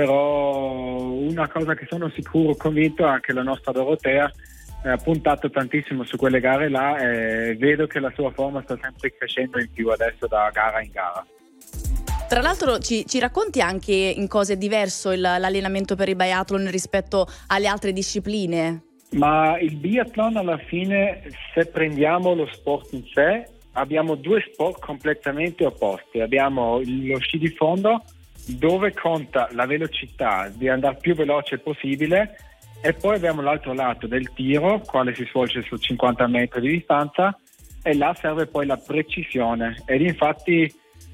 però una cosa che sono sicuro, convinto, anche la nostra Dorotea ha puntato tantissimo su quelle gare là e vedo che la sua forma sta sempre crescendo in più adesso da gara in gara. Tra l'altro ci, ci racconti anche in cosa è diverso il, l'allenamento per il biathlon rispetto alle altre discipline? Ma il biathlon alla fine, se prendiamo lo sport in sé, abbiamo due sport completamente opposti. Abbiamo lo sci di fondo, dove conta la velocità di andare più veloce possibile, e poi abbiamo l'altro lato del tiro, quale si svolge su cinquanta metri di distanza, e là serve poi la precisione. Ed infatti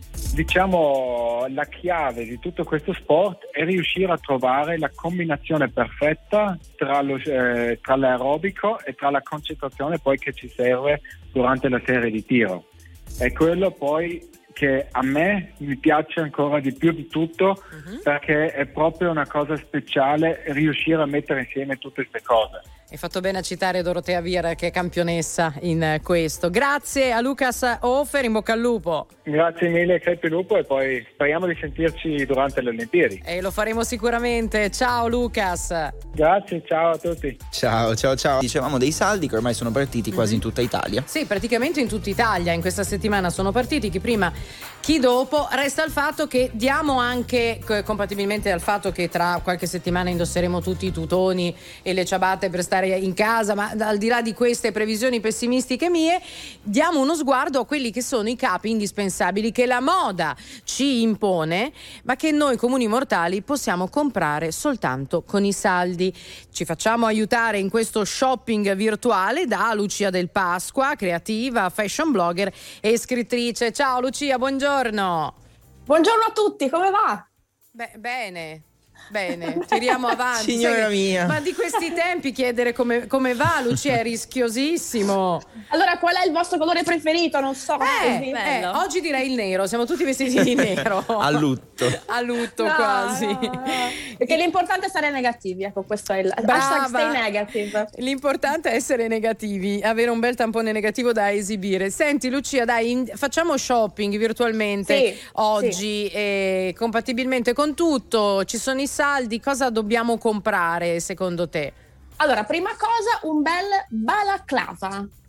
diciamo la chiave di tutto questo sport è riuscire a trovare la combinazione perfetta tra, lo, eh, tra l'aerobico e tra la concentrazione poi che ci serve durante la serie di tiro. È quello poi che a me mi piace ancora di più di tutto, uh-huh. perché è proprio una cosa speciale riuscire a mettere insieme tutte queste cose. Hai fatto bene a citare Dorotea Viera, che è campionessa in questo. Grazie a Lucas Hofer, in bocca al lupo. Grazie mille, crepi lupo, e poi speriamo di sentirci durante le Olimpiadi. E lo faremo sicuramente. Ciao Lucas. Grazie, ciao a tutti. Ciao, ciao, ciao. Dicevamo dei saldi che ormai sono partiti quasi mm-hmm. in tutta Italia. Sì, praticamente in tutta Italia. In questa settimana sono partiti, chi prima, chi dopo. Resta il fatto che diamo anche, compatibilmente al fatto che tra qualche settimana indosseremo tutti i tutoni e le ciabatte per stare in casa, ma al di là di queste previsioni pessimistiche mie, diamo uno sguardo a quelli che sono i capi indispensabili che la moda ci impone, ma che noi comuni mortali possiamo comprare soltanto con i saldi. Ci facciamo aiutare in questo shopping virtuale da Lucia Del Pasqua, creativa, fashion blogger e scrittrice. Ciao Lucia, buongiorno. Buongiorno a tutti, come va? Beh, bene. Bene, tiriamo avanti. Signora Sai, mia. ma di questi tempi chiedere come, come va, Lucia, è rischiosissimo. Allora, qual è il vostro colore preferito? Non so. Eh, eh, oggi direi il nero, siamo tutti vestiti di nero. A lutto. A lutto no, quasi. No, no. Perché l'importante è stare negativi, ecco, questo è il Brava. hashtag stay negative. L'importante è essere negativi, avere un bel tampone negativo da esibire. Senti Lucia, dai, in, facciamo shopping virtualmente sì, oggi sì. E compatibilmente con tutto, ci sono i saldi, cosa dobbiamo comprare secondo te? Allora, prima cosa, un bel balaclava.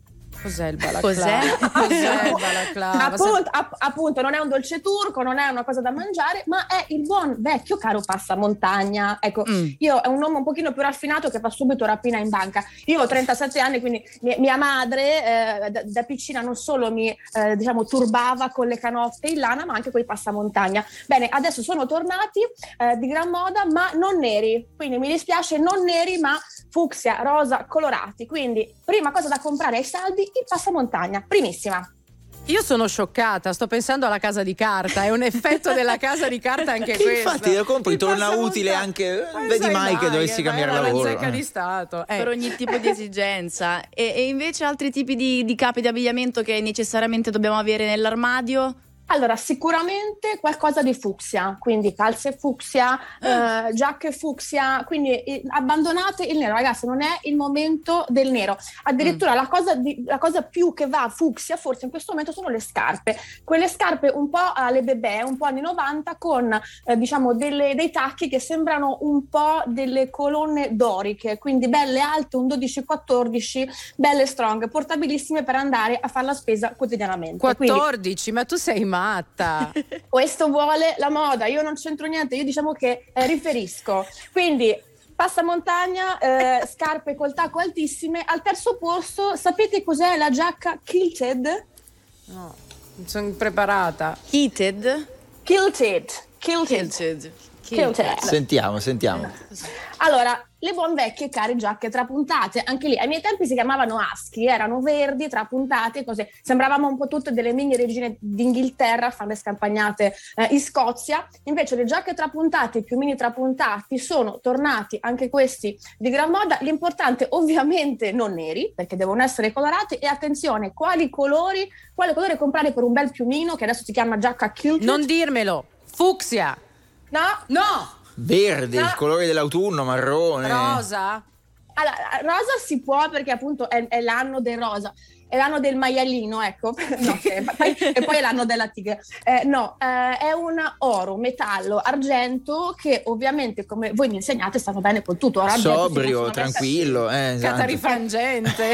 Cos'è il balaclava? Cos'è? Cos'è il balaclava? Appunto, app- appunto, non è un dolce turco, non è una cosa da mangiare, ma è il buon vecchio caro passamontagna. Ecco, mm. io è un nome un pochino più raffinato che fa subito rapina in banca. Io ho trentasette anni, quindi mia, mia madre eh, da, da piccina non solo mi eh, diciamo turbava con le canotte in lana, ma anche con i passamontagna. Bene, adesso sono tornati eh, di gran moda, ma non neri. Quindi mi dispiace, non neri, ma fucsia, rosa, colorati. Quindi prima cosa da comprare ai saldi, il passamontagna, primissima. Io sono scioccata, sto pensando alla casa di carta, è un effetto della casa di carta anche che questo. Infatti lo compri, il torna utile anche, eh, vedi mai, mai che dovessi che cambiare la lavoro. zecca di Stato. Eh. Per ogni tipo di esigenza. E, e invece altri tipi di, di capi di abbigliamento che necessariamente dobbiamo avere nell'armadio? Allora, sicuramente qualcosa di fucsia, quindi calze fucsia, eh, giacche fucsia, quindi eh, abbandonate il nero, ragazzi, non è il momento del nero. Addirittura mm. la, cosa di, la cosa più che va fucsia forse in questo momento sono le scarpe, quelle scarpe un po' alle bebè, un po' anni novanta, con eh, diciamo delle, dei tacchi che sembrano un po' delle colonne doriche, quindi belle alte, un dodici quattordici, belle strong, portabilissime per andare a fare la spesa quotidianamente. quattordici, quindi, ma tu sei matta. Questo vuole la moda, io non c'entro niente, io diciamo che eh, riferisco. Quindi passamontagna, eh, scarpe col tacco altissime. Al terzo posto, sapete cos'è la giacca kilted? No, non sono impreparata. Heated? Kilted. Kilted. Kilted. Kilted. Sentiamo, sentiamo. Allora, le buon vecchie care giacche trapuntate, anche lì ai miei tempi si chiamavano aschi, erano verdi, trapuntate, così sembravamo un po' tutte delle mini regine d'Inghilterra a fare le scampagnate eh, in Scozia. Invece le giacche trapuntate, i piumini trapuntati sono tornati anche questi di gran moda. L'importante ovviamente non neri, perché devono essere colorati, e attenzione, quali colori, quale colore comprare per un bel piumino che adesso si chiama giacca kilted? Non dirmelo, fucsia. No, no. Verde, no. Il colore dell'autunno, marrone. Rosa? Allora, rosa si può perché appunto è, è l'anno del rosa, è l'anno del maialino, ecco, no, e, poi, e poi è l'anno della tigre. Eh, no, eh, è un oro, metallo, argento che ovviamente, come voi mi insegnate, stanno bene con tutto. Oro, sobrio, tranquillo, eh, esatto. Catarifrangente.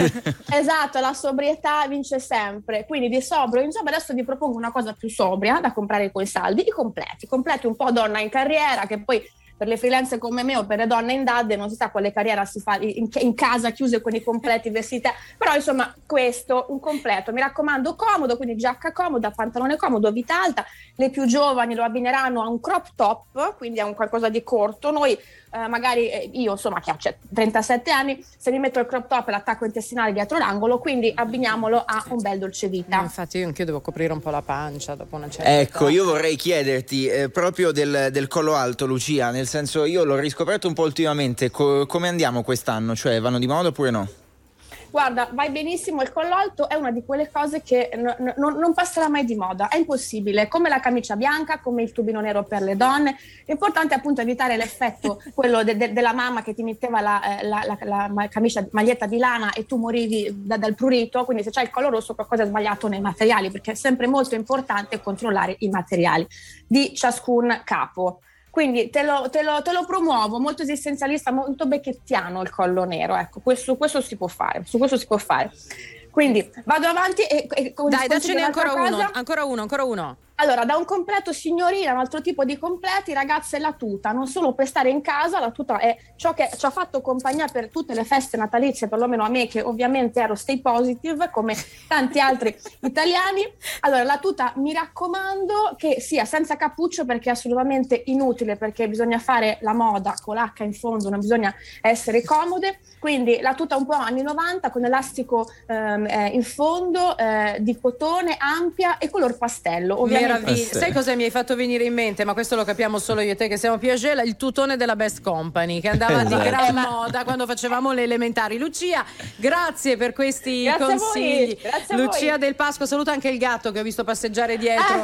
Esatto, la sobrietà vince sempre. Quindi di sobrio in sobrio adesso vi propongo una cosa più sobria da comprare coi saldi, i completi. Completi un po' donna in carriera, che poi per le freelance come me o per le donne in dadde non si sa quale carriera si fa in, in casa chiuse con i completi vestiti, però insomma questo, un completo, mi raccomando, comodo, quindi giacca comoda, pantalone comodo, vita alta. Le più giovani lo abbineranno a un crop top, quindi a un qualcosa di corto. Noi eh, magari eh, io insomma che ho cioè, trentasette anni, se mi metto il crop top e l'attacco intestinale dietro l'angolo, quindi abbiniamolo a un bel dolce vita. No, infatti io anche devo coprire un po' la pancia dopo una certa ecco età. Io vorrei chiederti eh, proprio del, del collo alto, Lucia, nel senso, io l'ho riscoperto un po' ultimamente, co- come andiamo quest'anno? Cioè vanno di moda oppure no? Guarda, vai benissimo, il collo alto è una di quelle cose che n- n- non passerà mai di moda, è impossibile, come la camicia bianca, come il tubino nero per le donne. L'importante è appunto evitare l'effetto, quello de- de- della mamma che ti metteva la, eh, la, la, la, la camicia, maglietta di lana e tu morivi da- dal prurito. Quindi se c'hai il collo rosso qualcosa è sbagliato nei materiali, perché è sempre molto importante controllare i materiali di ciascun capo. Quindi te lo, te, lo, te lo promuovo, molto esistenzialista, molto becchettiano il collo nero, ecco, questo, questo si può fare, su questo si può fare. Quindi vado avanti e, e dai, dacene ancora cosa. uno, ancora uno, ancora uno. Allora, da un completo signorina, un altro tipo di completi, ragazze, la tuta, non solo per stare in casa, la tuta è ciò che ci ha fatto compagnia per tutte le feste natalizie, perlomeno a me che ovviamente ero stay positive come tanti altri italiani. Allora, la tuta mi raccomando che sia senza cappuccio, perché è assolutamente inutile, perché bisogna fare la moda con l'H in fondo, non bisogna essere comode. Quindi la tuta un po' anni novanta con elastico ehm, eh, in fondo, eh, di cotone, ampia e color pastello, ovviamente. Meraviglia. Sai cosa mi hai fatto venire in mente? Ma questo lo capiamo solo io e te che siamo Piaget, il tutone della Best Company che andava esatto. di gran moda quando facevamo le elementari. Lucia, grazie per questi grazie consigli. A voi. Grazie Lucia a voi. del Pasqua, saluta anche il gatto che ho visto passeggiare dietro.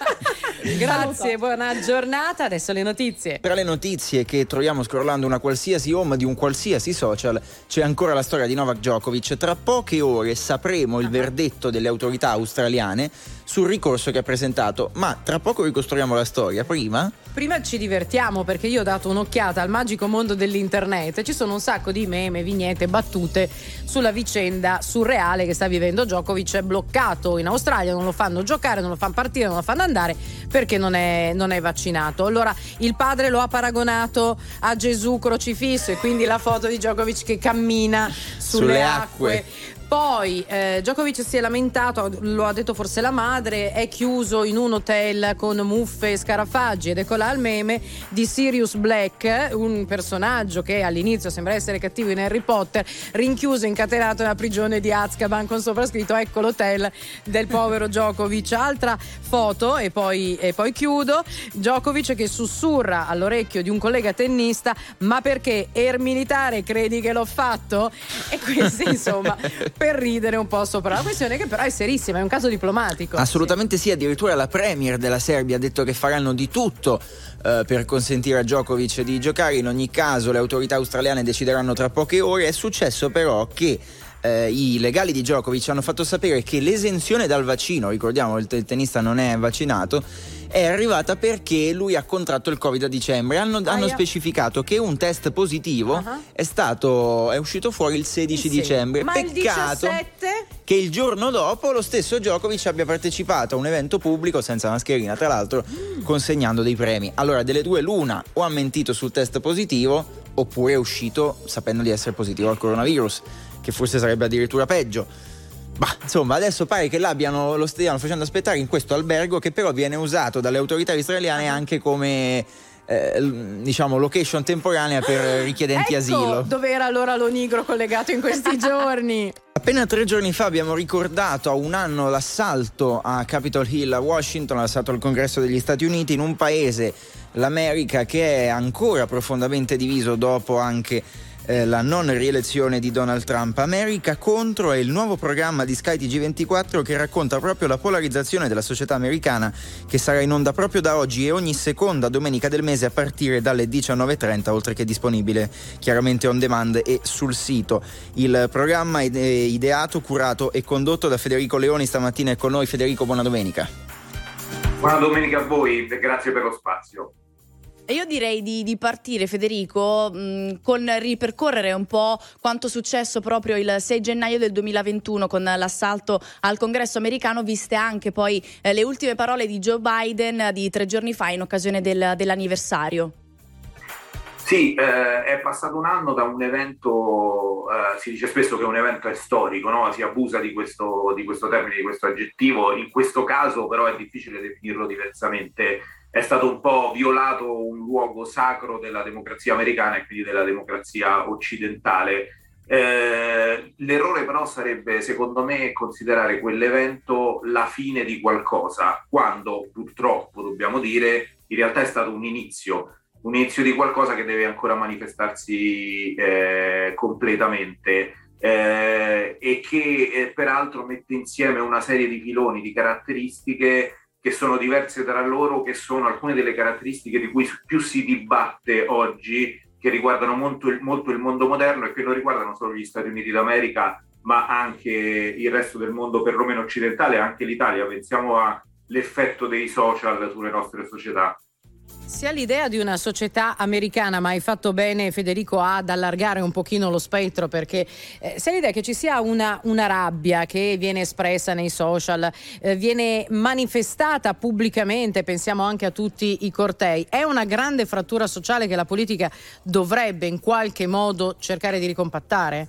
Ah. Grazie, buona giornata. Adesso le notizie. Tra le notizie che troviamo scrollando una qualsiasi home di un qualsiasi social c'è ancora la storia di Novak Djokovic. Tra poche ore sapremo il verdetto delle autorità australiane sul ricorso che ha presentato. Ma tra poco ricostruiamo la storia. Prima Prima ci divertiamo, perché io ho dato un'occhiata al magico mondo dell'internet e ci sono un sacco di meme, vignette, battute sulla vicenda surreale che sta vivendo Djokovic. È bloccato in Australia, non lo fanno giocare, non lo fanno partire, non lo fanno andare perché non è, non è vaccinato. Allora il padre lo ha paragonato a Gesù crocifisso, e quindi la foto di Djokovic che cammina sulle, sulle acque. acque. Poi eh, Djokovic si è lamentato, lo ha detto forse la madre, è chiuso in un hotel con muffe e scarafaggi, ed ecco là il meme di Sirius Black, un personaggio che all'inizio sembra essere cattivo in Harry Potter, rinchiuso, incatenato nella prigione di Azkaban, con sopra scritto ecco l'hotel del povero Djokovic. Altra foto e poi, e poi chiudo, Djokovic che sussurra all'orecchio di un collega tennista: ma perché er militare credi che l'ho fatto? E questi insomma per ridere un po' sopra la questione, che però è serissima, è un caso diplomatico. Assolutamente sì, addirittura la premier della Serbia ha detto che faranno di tutto eh, per consentire a Djokovic di giocare. In ogni caso le autorità australiane decideranno tra poche ore. È successo però che Eh, i legali di Djokovic hanno fatto sapere che l'esenzione dal vaccino, ricordiamo il, il tennista non è vaccinato, è arrivata perché lui ha contratto il Covid a dicembre. Hanno, ah, hanno yeah. specificato che un test positivo uh-huh. è stato è uscito fuori il sedici sì. dicembre. Ma Peccato il diciassette? Che il giorno dopo lo stesso Djokovic abbia partecipato a un evento pubblico senza mascherina, tra l'altro mm. consegnando dei premi. Allora delle due l'una: o ha mentito sul test positivo oppure è uscito sapendo di essere positivo al coronavirus, che forse sarebbe addirittura peggio. Ma insomma adesso pare che l'abbiano, lo stiano facendo aspettare in questo albergo, che però viene usato dalle autorità israeliane anche come eh, diciamo location temporanea per richiedenti ecco asilo. Dove era allora lo nigro collegato in questi giorni? Appena tre giorni fa abbiamo ricordato a un anno l'assalto a Capitol Hill a Washington, l'assalto al Congresso degli Stati Uniti, in un paese, l'America, che è ancora profondamente diviso dopo anche eh, la non rielezione di Donald Trump. America Contro è il nuovo programma di Sky T G ventiquattro che racconta proprio la polarizzazione della società americana, che sarà in onda proprio da oggi e ogni seconda domenica del mese a partire dalle diciannove e trenta, oltre che disponibile chiaramente on demand e sul sito. Il programma è ideato, curato e condotto da Federico Leoni. Stamattina è con noi. Federico, buona domenica. Buona domenica a voi e grazie per lo spazio. E io direi di, di partire, Federico, mh, con ripercorrere un po' quanto successo proprio il sei gennaio del duemilaventuno con l'assalto al Congresso americano, viste anche poi eh, le ultime parole di Joe Biden di tre giorni fa in occasione del, dell'anniversario. Sì, eh, è passato un anno da un evento, eh, si dice spesso che un evento è storico, no? Si abusa di questo, di questo termine, di questo aggettivo. In questo caso però è difficile definirlo diversamente. È stato un po' violato un luogo sacro della democrazia americana e quindi della democrazia occidentale. Eh, l'errore però sarebbe, secondo me, considerare quell'evento la fine di qualcosa, quando purtroppo, dobbiamo dire, in realtà è stato un inizio, un inizio di qualcosa che deve ancora manifestarsi eh, completamente eh, e che eh, peraltro mette insieme una serie di filoni, di caratteristiche che sono diverse tra loro, che sono alcune delle caratteristiche di cui più si dibatte oggi, che riguardano molto il, molto il mondo moderno e che non riguardano solo gli Stati Uniti d'America, ma anche il resto del mondo, perlomeno occidentale, anche l'Italia. Pensiamo all'effetto dei social sulle nostre società. Si ha l'idea di una società americana, ma hai fatto bene, Federico, ad allargare un pochino lo spettro, perché eh, si ha l'idea che ci sia una, una rabbia che viene espressa nei social, eh, viene manifestata pubblicamente, pensiamo anche a tutti i cortei. È una grande frattura sociale che la politica dovrebbe in qualche modo cercare di ricompattare?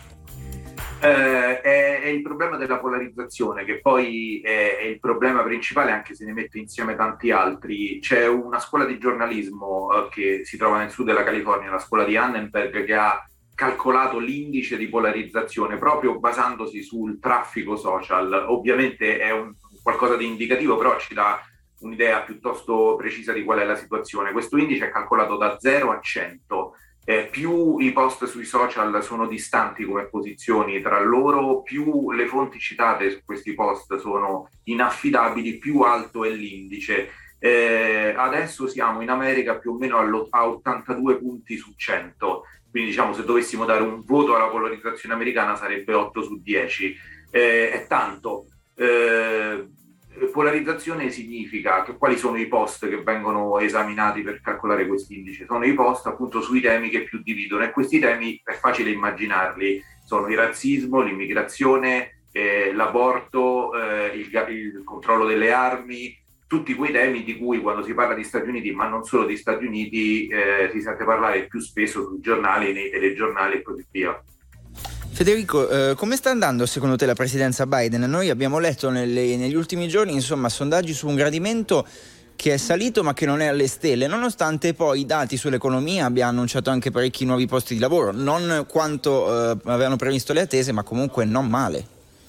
Eh, è, è il problema della polarizzazione, che poi è, è il problema principale, anche se ne mette insieme tanti altri. C'è una scuola di giornalismo eh, che si trova nel sud della California, la scuola di Annenberg, che ha calcolato l'indice di polarizzazione proprio basandosi sul traffico social. Ovviamente è un, qualcosa di indicativo, però ci dà un'idea piuttosto precisa di qual è la situazione. Questo indice è calcolato da zero a cento. Eh, più i post sui social sono distanti come posizioni tra loro, più le fonti citate su questi post sono inaffidabili, più alto è l'indice. Eh, adesso siamo in America più o meno a ottantadue punti su cento, quindi diciamo se dovessimo dare un voto alla polarizzazione americana sarebbe otto su dieci. Eh, è tanto. Eh, polarizzazione significa che quali sono i post che vengono esaminati per calcolare questi indici? Sono i post appunto sui temi che più dividono, e questi temi è facile immaginarli, sono il razzismo, l'immigrazione, eh, l'aborto, eh, il, il controllo delle armi, tutti quei temi di cui quando si parla di Stati Uniti, ma non solo di Stati Uniti, eh, si sente parlare più spesso sui giornali, nei telegiornali e così via. Federico, eh, come sta andando secondo te la presidenza Biden? Noi abbiamo letto nelle, negli ultimi giorni, insomma, sondaggi su un gradimento che è salito ma che non è alle stelle, nonostante poi i dati sull'economia abbia annunciato anche parecchi nuovi posti di lavoro, non quanto eh, avevano previsto le attese, ma comunque non male.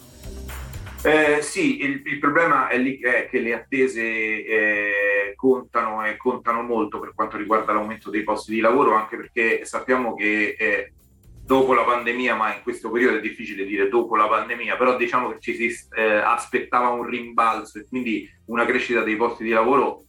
Eh, sì, il, il problema è, lì, è che le attese eh, contano e contano molto per quanto riguarda l'aumento dei posti di lavoro, anche perché sappiamo che eh, dopo la pandemia, ma in questo periodo è difficile dire dopo la pandemia, però diciamo che ci si eh, aspettava un rimbalzo e quindi una crescita dei posti di lavoro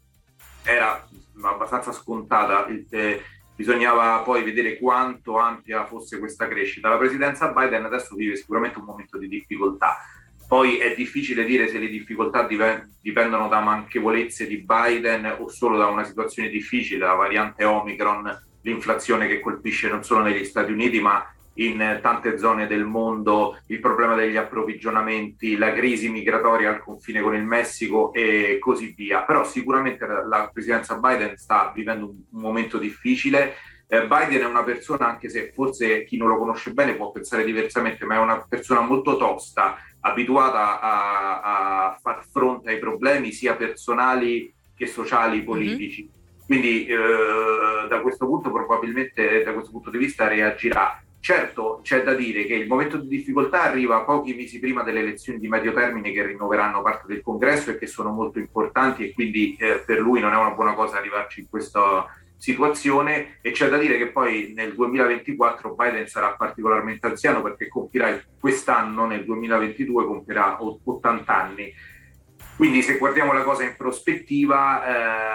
era abbastanza scontata. Eh, bisognava poi vedere quanto ampia fosse questa crescita. La presidenza Biden adesso vive sicuramente un momento di difficoltà. Poi è difficile dire se le difficoltà dipendono da manchevolezze di Biden o solo da una situazione difficile, la variante Omicron, l'inflazione che colpisce non solo negli Stati Uniti ma in tante zone del mondo, il problema degli approvvigionamenti, la crisi migratoria al confine con il Messico e così via. Però sicuramente la presidenza Biden sta vivendo un momento difficile. Eh, Biden è una persona, anche se forse chi non lo conosce bene può pensare diversamente, ma è una persona molto tosta, abituata a, a far fronte ai problemi sia personali che sociali, politici. Mm-hmm. Quindi eh, da questo punto probabilmente da questo punto di vista reagirà. Certo, c'è da dire che il momento di difficoltà arriva pochi mesi prima delle elezioni di medio termine che rinnoveranno parte del congresso e che sono molto importanti, e quindi eh, per lui non è una buona cosa arrivarci in questa situazione. E c'è da dire che poi nel duemilaventiquattro Biden sarà particolarmente anziano, perché compirà quest'anno, nel duemilaventidue, compirà ottanta anni. Quindi se guardiamo la cosa in prospettiva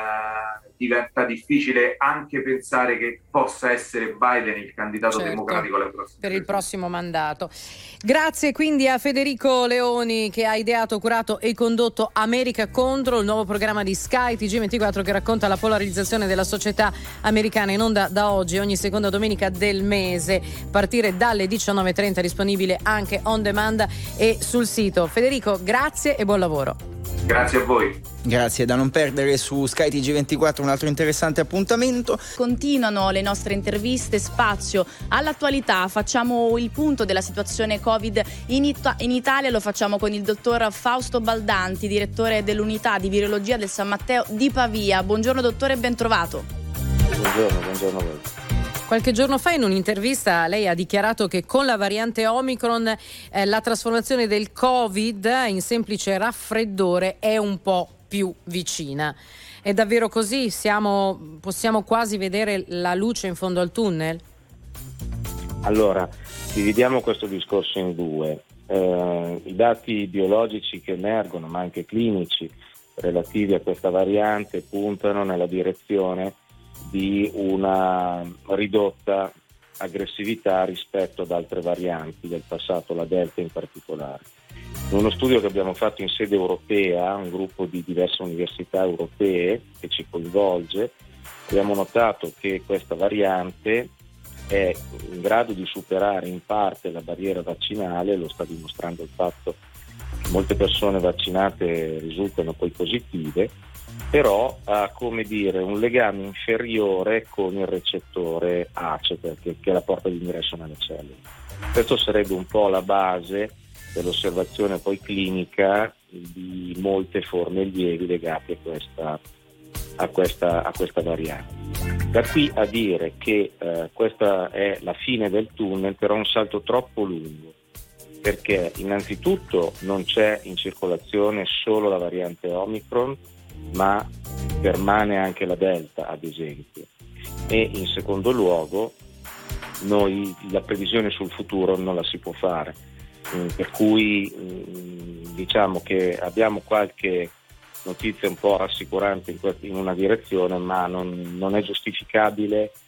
eh, diventa difficile anche pensare che possa essere Biden il candidato certo, democratico alle prossime per il prossimo mandato. Grazie quindi a Federico Leoni, che ha ideato, curato e condotto America Contro, il nuovo programma di Sky T G ventiquattro che racconta la polarizzazione della società americana, in onda da oggi ogni seconda domenica del mese, partire dalle diciannove e trenta, disponibile anche on demand e sul sito. Federico, grazie e buon lavoro. Grazie a voi. Grazie, da non perdere su Sky T G ventiquattro un altro interessante appuntamento. Continuano le nostre interviste, spazio all'attualità, facciamo il punto della situazione Covid in, It- in Italia, lo facciamo con il dottor Fausto Baldanti, direttore dell'unità di virologia del San Matteo di Pavia. Buongiorno dottore, ben trovato. Buongiorno, buongiorno a voi. Qualche giorno fa in un'intervista lei ha dichiarato che con la variante Omicron eh, la trasformazione del Covid in semplice raffreddore è un po' più vicina. È davvero così? Siamo, possiamo quasi vedere la luce in fondo al tunnel? Allora, dividiamo questo discorso in due. Eh, i dati biologici che emergono, ma anche clinici, relativi a questa variante puntano nella direzione di una ridotta aggressività rispetto ad altre varianti del passato, la Delta in particolare. In uno studio che abbiamo fatto in sede europea, un gruppo di diverse università europee che ci coinvolge, abbiamo notato che questa variante è in grado di superare in parte la barriera vaccinale, lo sta dimostrando il fatto che molte persone vaccinate risultano poi positive, però ha, come dire, un legame inferiore con il recettore A C E, che, che è la porta d'ingresso nelle cellule. Questo sarebbe un po' la base dell'osservazione poi clinica di molte forme lievi legate a questa, a questa, a questa variante. Da qui a dire che eh, questa è la fine del tunnel, però è un salto troppo lungo, perché innanzitutto non c'è in circolazione solo la variante Omicron, ma permane anche la Delta, ad esempio, e in secondo luogo noi la previsione sul futuro non la si può fare, per cui diciamo che abbiamo qualche notizia un po' rassicurante in, in una direzione, ma non, non è giustificabile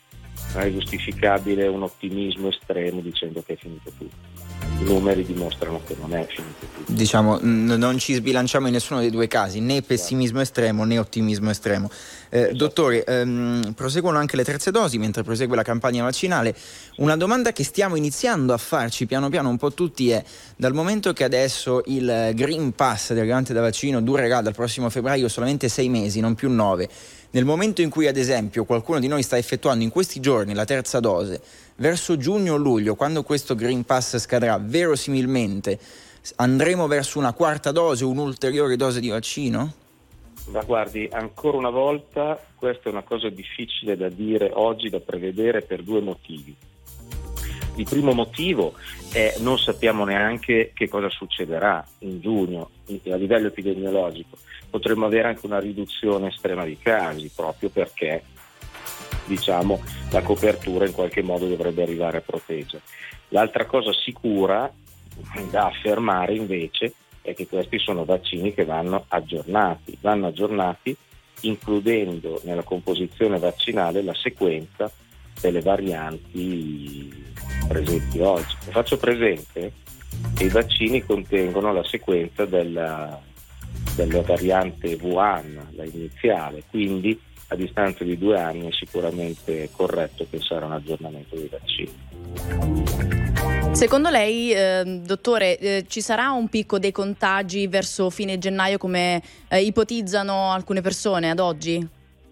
non è giustificabile un ottimismo estremo dicendo che è finito tutto. I numeri dimostrano che non è finito tutto. Diciamo, n- non ci sbilanciamo in nessuno dei due casi, né pessimismo estremo né ottimismo estremo. Eh, dottore, ehm, proseguono anche le terze dosi mentre prosegue la campagna vaccinale. Una domanda che stiamo iniziando a farci piano piano un po' tutti è: dal momento che adesso il Green Pass del garante da vaccino durerà dal prossimo febbraio solamente sei mesi, non più nove, nel momento in cui ad esempio qualcuno di noi sta effettuando in questi giorni la terza dose, verso giugno o luglio, quando questo Green Pass scadrà, verosimilmente andremo verso una quarta dose o un'ulteriore dose di vaccino? Ma guardi, ancora una volta questa è una cosa difficile da dire oggi, da prevedere, per due motivi. Il primo motivo è non sappiamo neanche che cosa succederà in giugno a livello epidemiologico. Potremmo avere anche una riduzione estrema di casi, proprio perché diciamo la copertura in qualche modo dovrebbe arrivare a proteggere. L'altra cosa sicura da affermare invece è che questi sono vaccini che vanno aggiornati, vanno aggiornati includendo nella composizione vaccinale la sequenza delle varianti presenti oggi. Vi faccio presente che i vaccini contengono la sequenza della, della variante Wuhan, la iniziale, quindi a distanza di due anni è sicuramente corretto pensare a un aggiornamento dei vaccini. Secondo lei, eh, dottore, eh, ci sarà un picco dei contagi verso fine gennaio come eh, ipotizzano alcune persone ad oggi?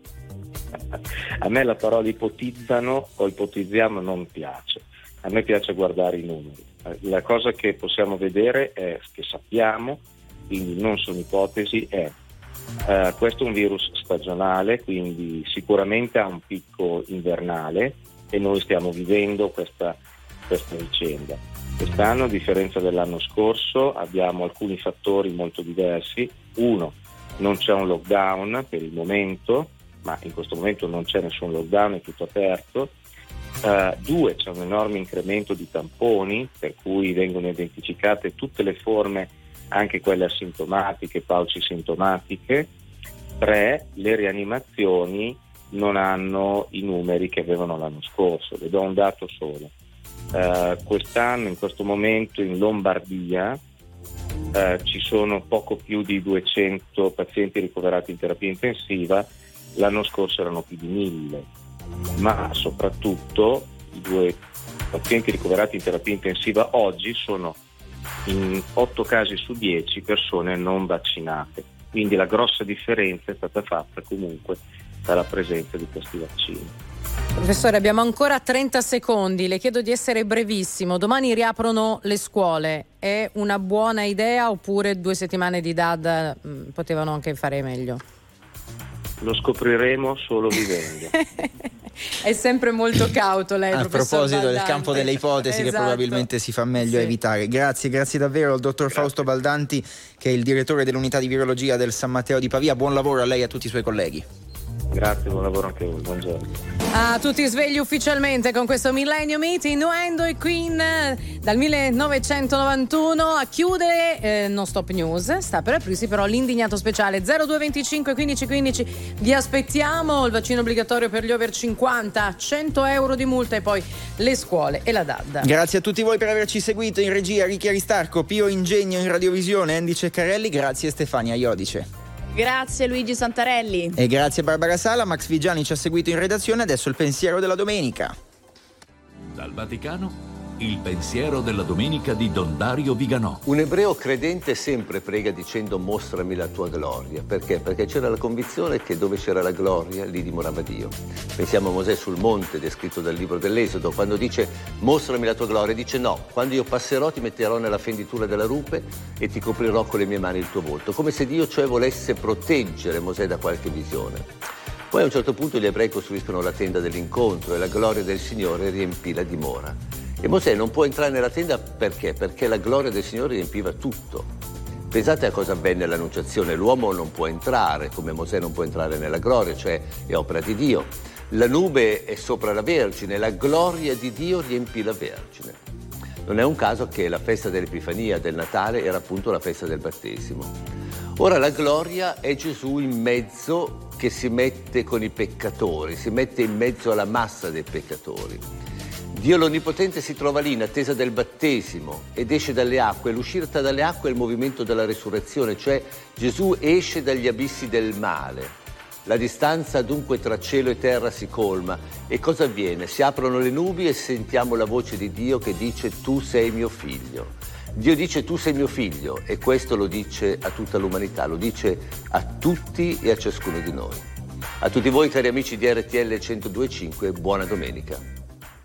A me la parola ipotizzano o ipotizziamo non piace. A me piace guardare i numeri. La cosa che possiamo vedere è che sappiamo, quindi non sono ipotesi, è Uh, questo è un virus stagionale, quindi sicuramente ha un picco invernale e noi stiamo vivendo questa, questa vicenda. Quest'anno, a differenza dell'anno scorso, abbiamo alcuni fattori molto diversi. Uno, non c'è un lockdown per il momento, ma in questo momento non c'è nessun lockdown, è tutto aperto. Uh, due, c'è un enorme incremento di tamponi, per cui vengono identificate tutte le forme, anche quelle asintomatiche, paucisintomatiche. Tre, le rianimazioni non hanno i numeri che avevano l'anno scorso. Le do un dato solo. Uh, quest'anno, in questo momento, in Lombardia uh, ci sono poco più di duecento pazienti ricoverati in terapia intensiva, l'anno scorso erano più di mille, ma soprattutto i due pazienti ricoverati in terapia intensiva oggi sono in otto casi su dieci persone non vaccinate, quindi la grossa differenza è stata fatta comunque dalla presenza di questi vaccini. Professore, abbiamo ancora trenta secondi, le chiedo di essere brevissimo. Domani riaprono le scuole, è una buona idea oppure due settimane di D A D mh, potevano anche fare meglio? Lo scopriremo solo vivendo. È sempre molto cauto lei, a professor proposito Baldanti. del campo delle ipotesi, esatto, che probabilmente si fa meglio sì. evitare. Grazie, grazie davvero al dottor grazie. Fausto Baldanti, che è il direttore dell'unità di virologia del San Matteo di Pavia. Buon lavoro a lei e a tutti i suoi colleghi. Grazie, buon lavoro anche a voi, buongiorno. A tutti svegli ufficialmente con questo Millennium Meet, Innuendo e Queen dal millenovecentonovantuno. A chiudere eh, Non Stop News, sta per aprirsi però l'indignato speciale zero due venticinque quindici quindici. Vi aspettiamo, il vaccino obbligatorio per gli over cinquanta, cento euro di multa e poi le scuole e la D A D. Grazie a tutti voi per averci seguito. In regia Ricchi Aristarco, Pio Ingegno in radiovisione, Andy Ceccarelli, grazie Stefania Iodice. Grazie Luigi Santarelli. E grazie Barbara Sala. Max Vigiani ci ha seguito in redazione. Adesso il pensiero della domenica. Dal Vaticano, il pensiero della domenica di Don Dario Viganò. Un ebreo credente sempre prega dicendo mostrami la tua gloria. Perché? Perché c'era la convinzione che dove c'era la gloria lì dimorava Dio. Pensiamo a Mosè sul monte descritto dal libro dell'Esodo, quando dice mostrami la tua gloria, dice no, quando io passerò ti metterò nella fenditura della rupe e ti coprirò con le mie mani il tuo volto, come se Dio cioè volesse proteggere Mosè da qualche visione. Poi a un certo punto gli ebrei costruiscono la tenda dell'incontro e la gloria del Signore riempì la dimora. E Mosè non può entrare nella tenda perché? Perché la gloria del Signore riempiva tutto. Pensate a cosa avvenne all'Annunciazione, l'uomo non può entrare, come Mosè non può entrare nella gloria, cioè è opera di Dio. La nube è sopra la Vergine, la gloria di Dio riempì la Vergine. Non è un caso che la festa dell'Epifania, del Natale, era appunto la festa del battesimo. Ora la gloria è Gesù in mezzo che si mette con i peccatori, si mette in mezzo alla massa dei peccatori. Dio l'Onnipotente si trova lì in attesa del battesimo ed esce dalle acque. L'uscita dalle acque è il movimento della resurrezione, cioè Gesù esce dagli abissi del male. La distanza dunque tra cielo e terra si colma e cosa avviene? Si aprono le nubi e sentiamo la voce di Dio che dice: tu sei mio figlio. Dio dice: tu sei mio figlio, e questo lo dice a tutta l'umanità, lo dice a tutti e a ciascuno di noi. A tutti voi cari amici di R T L centodue e cinque, buona domenica.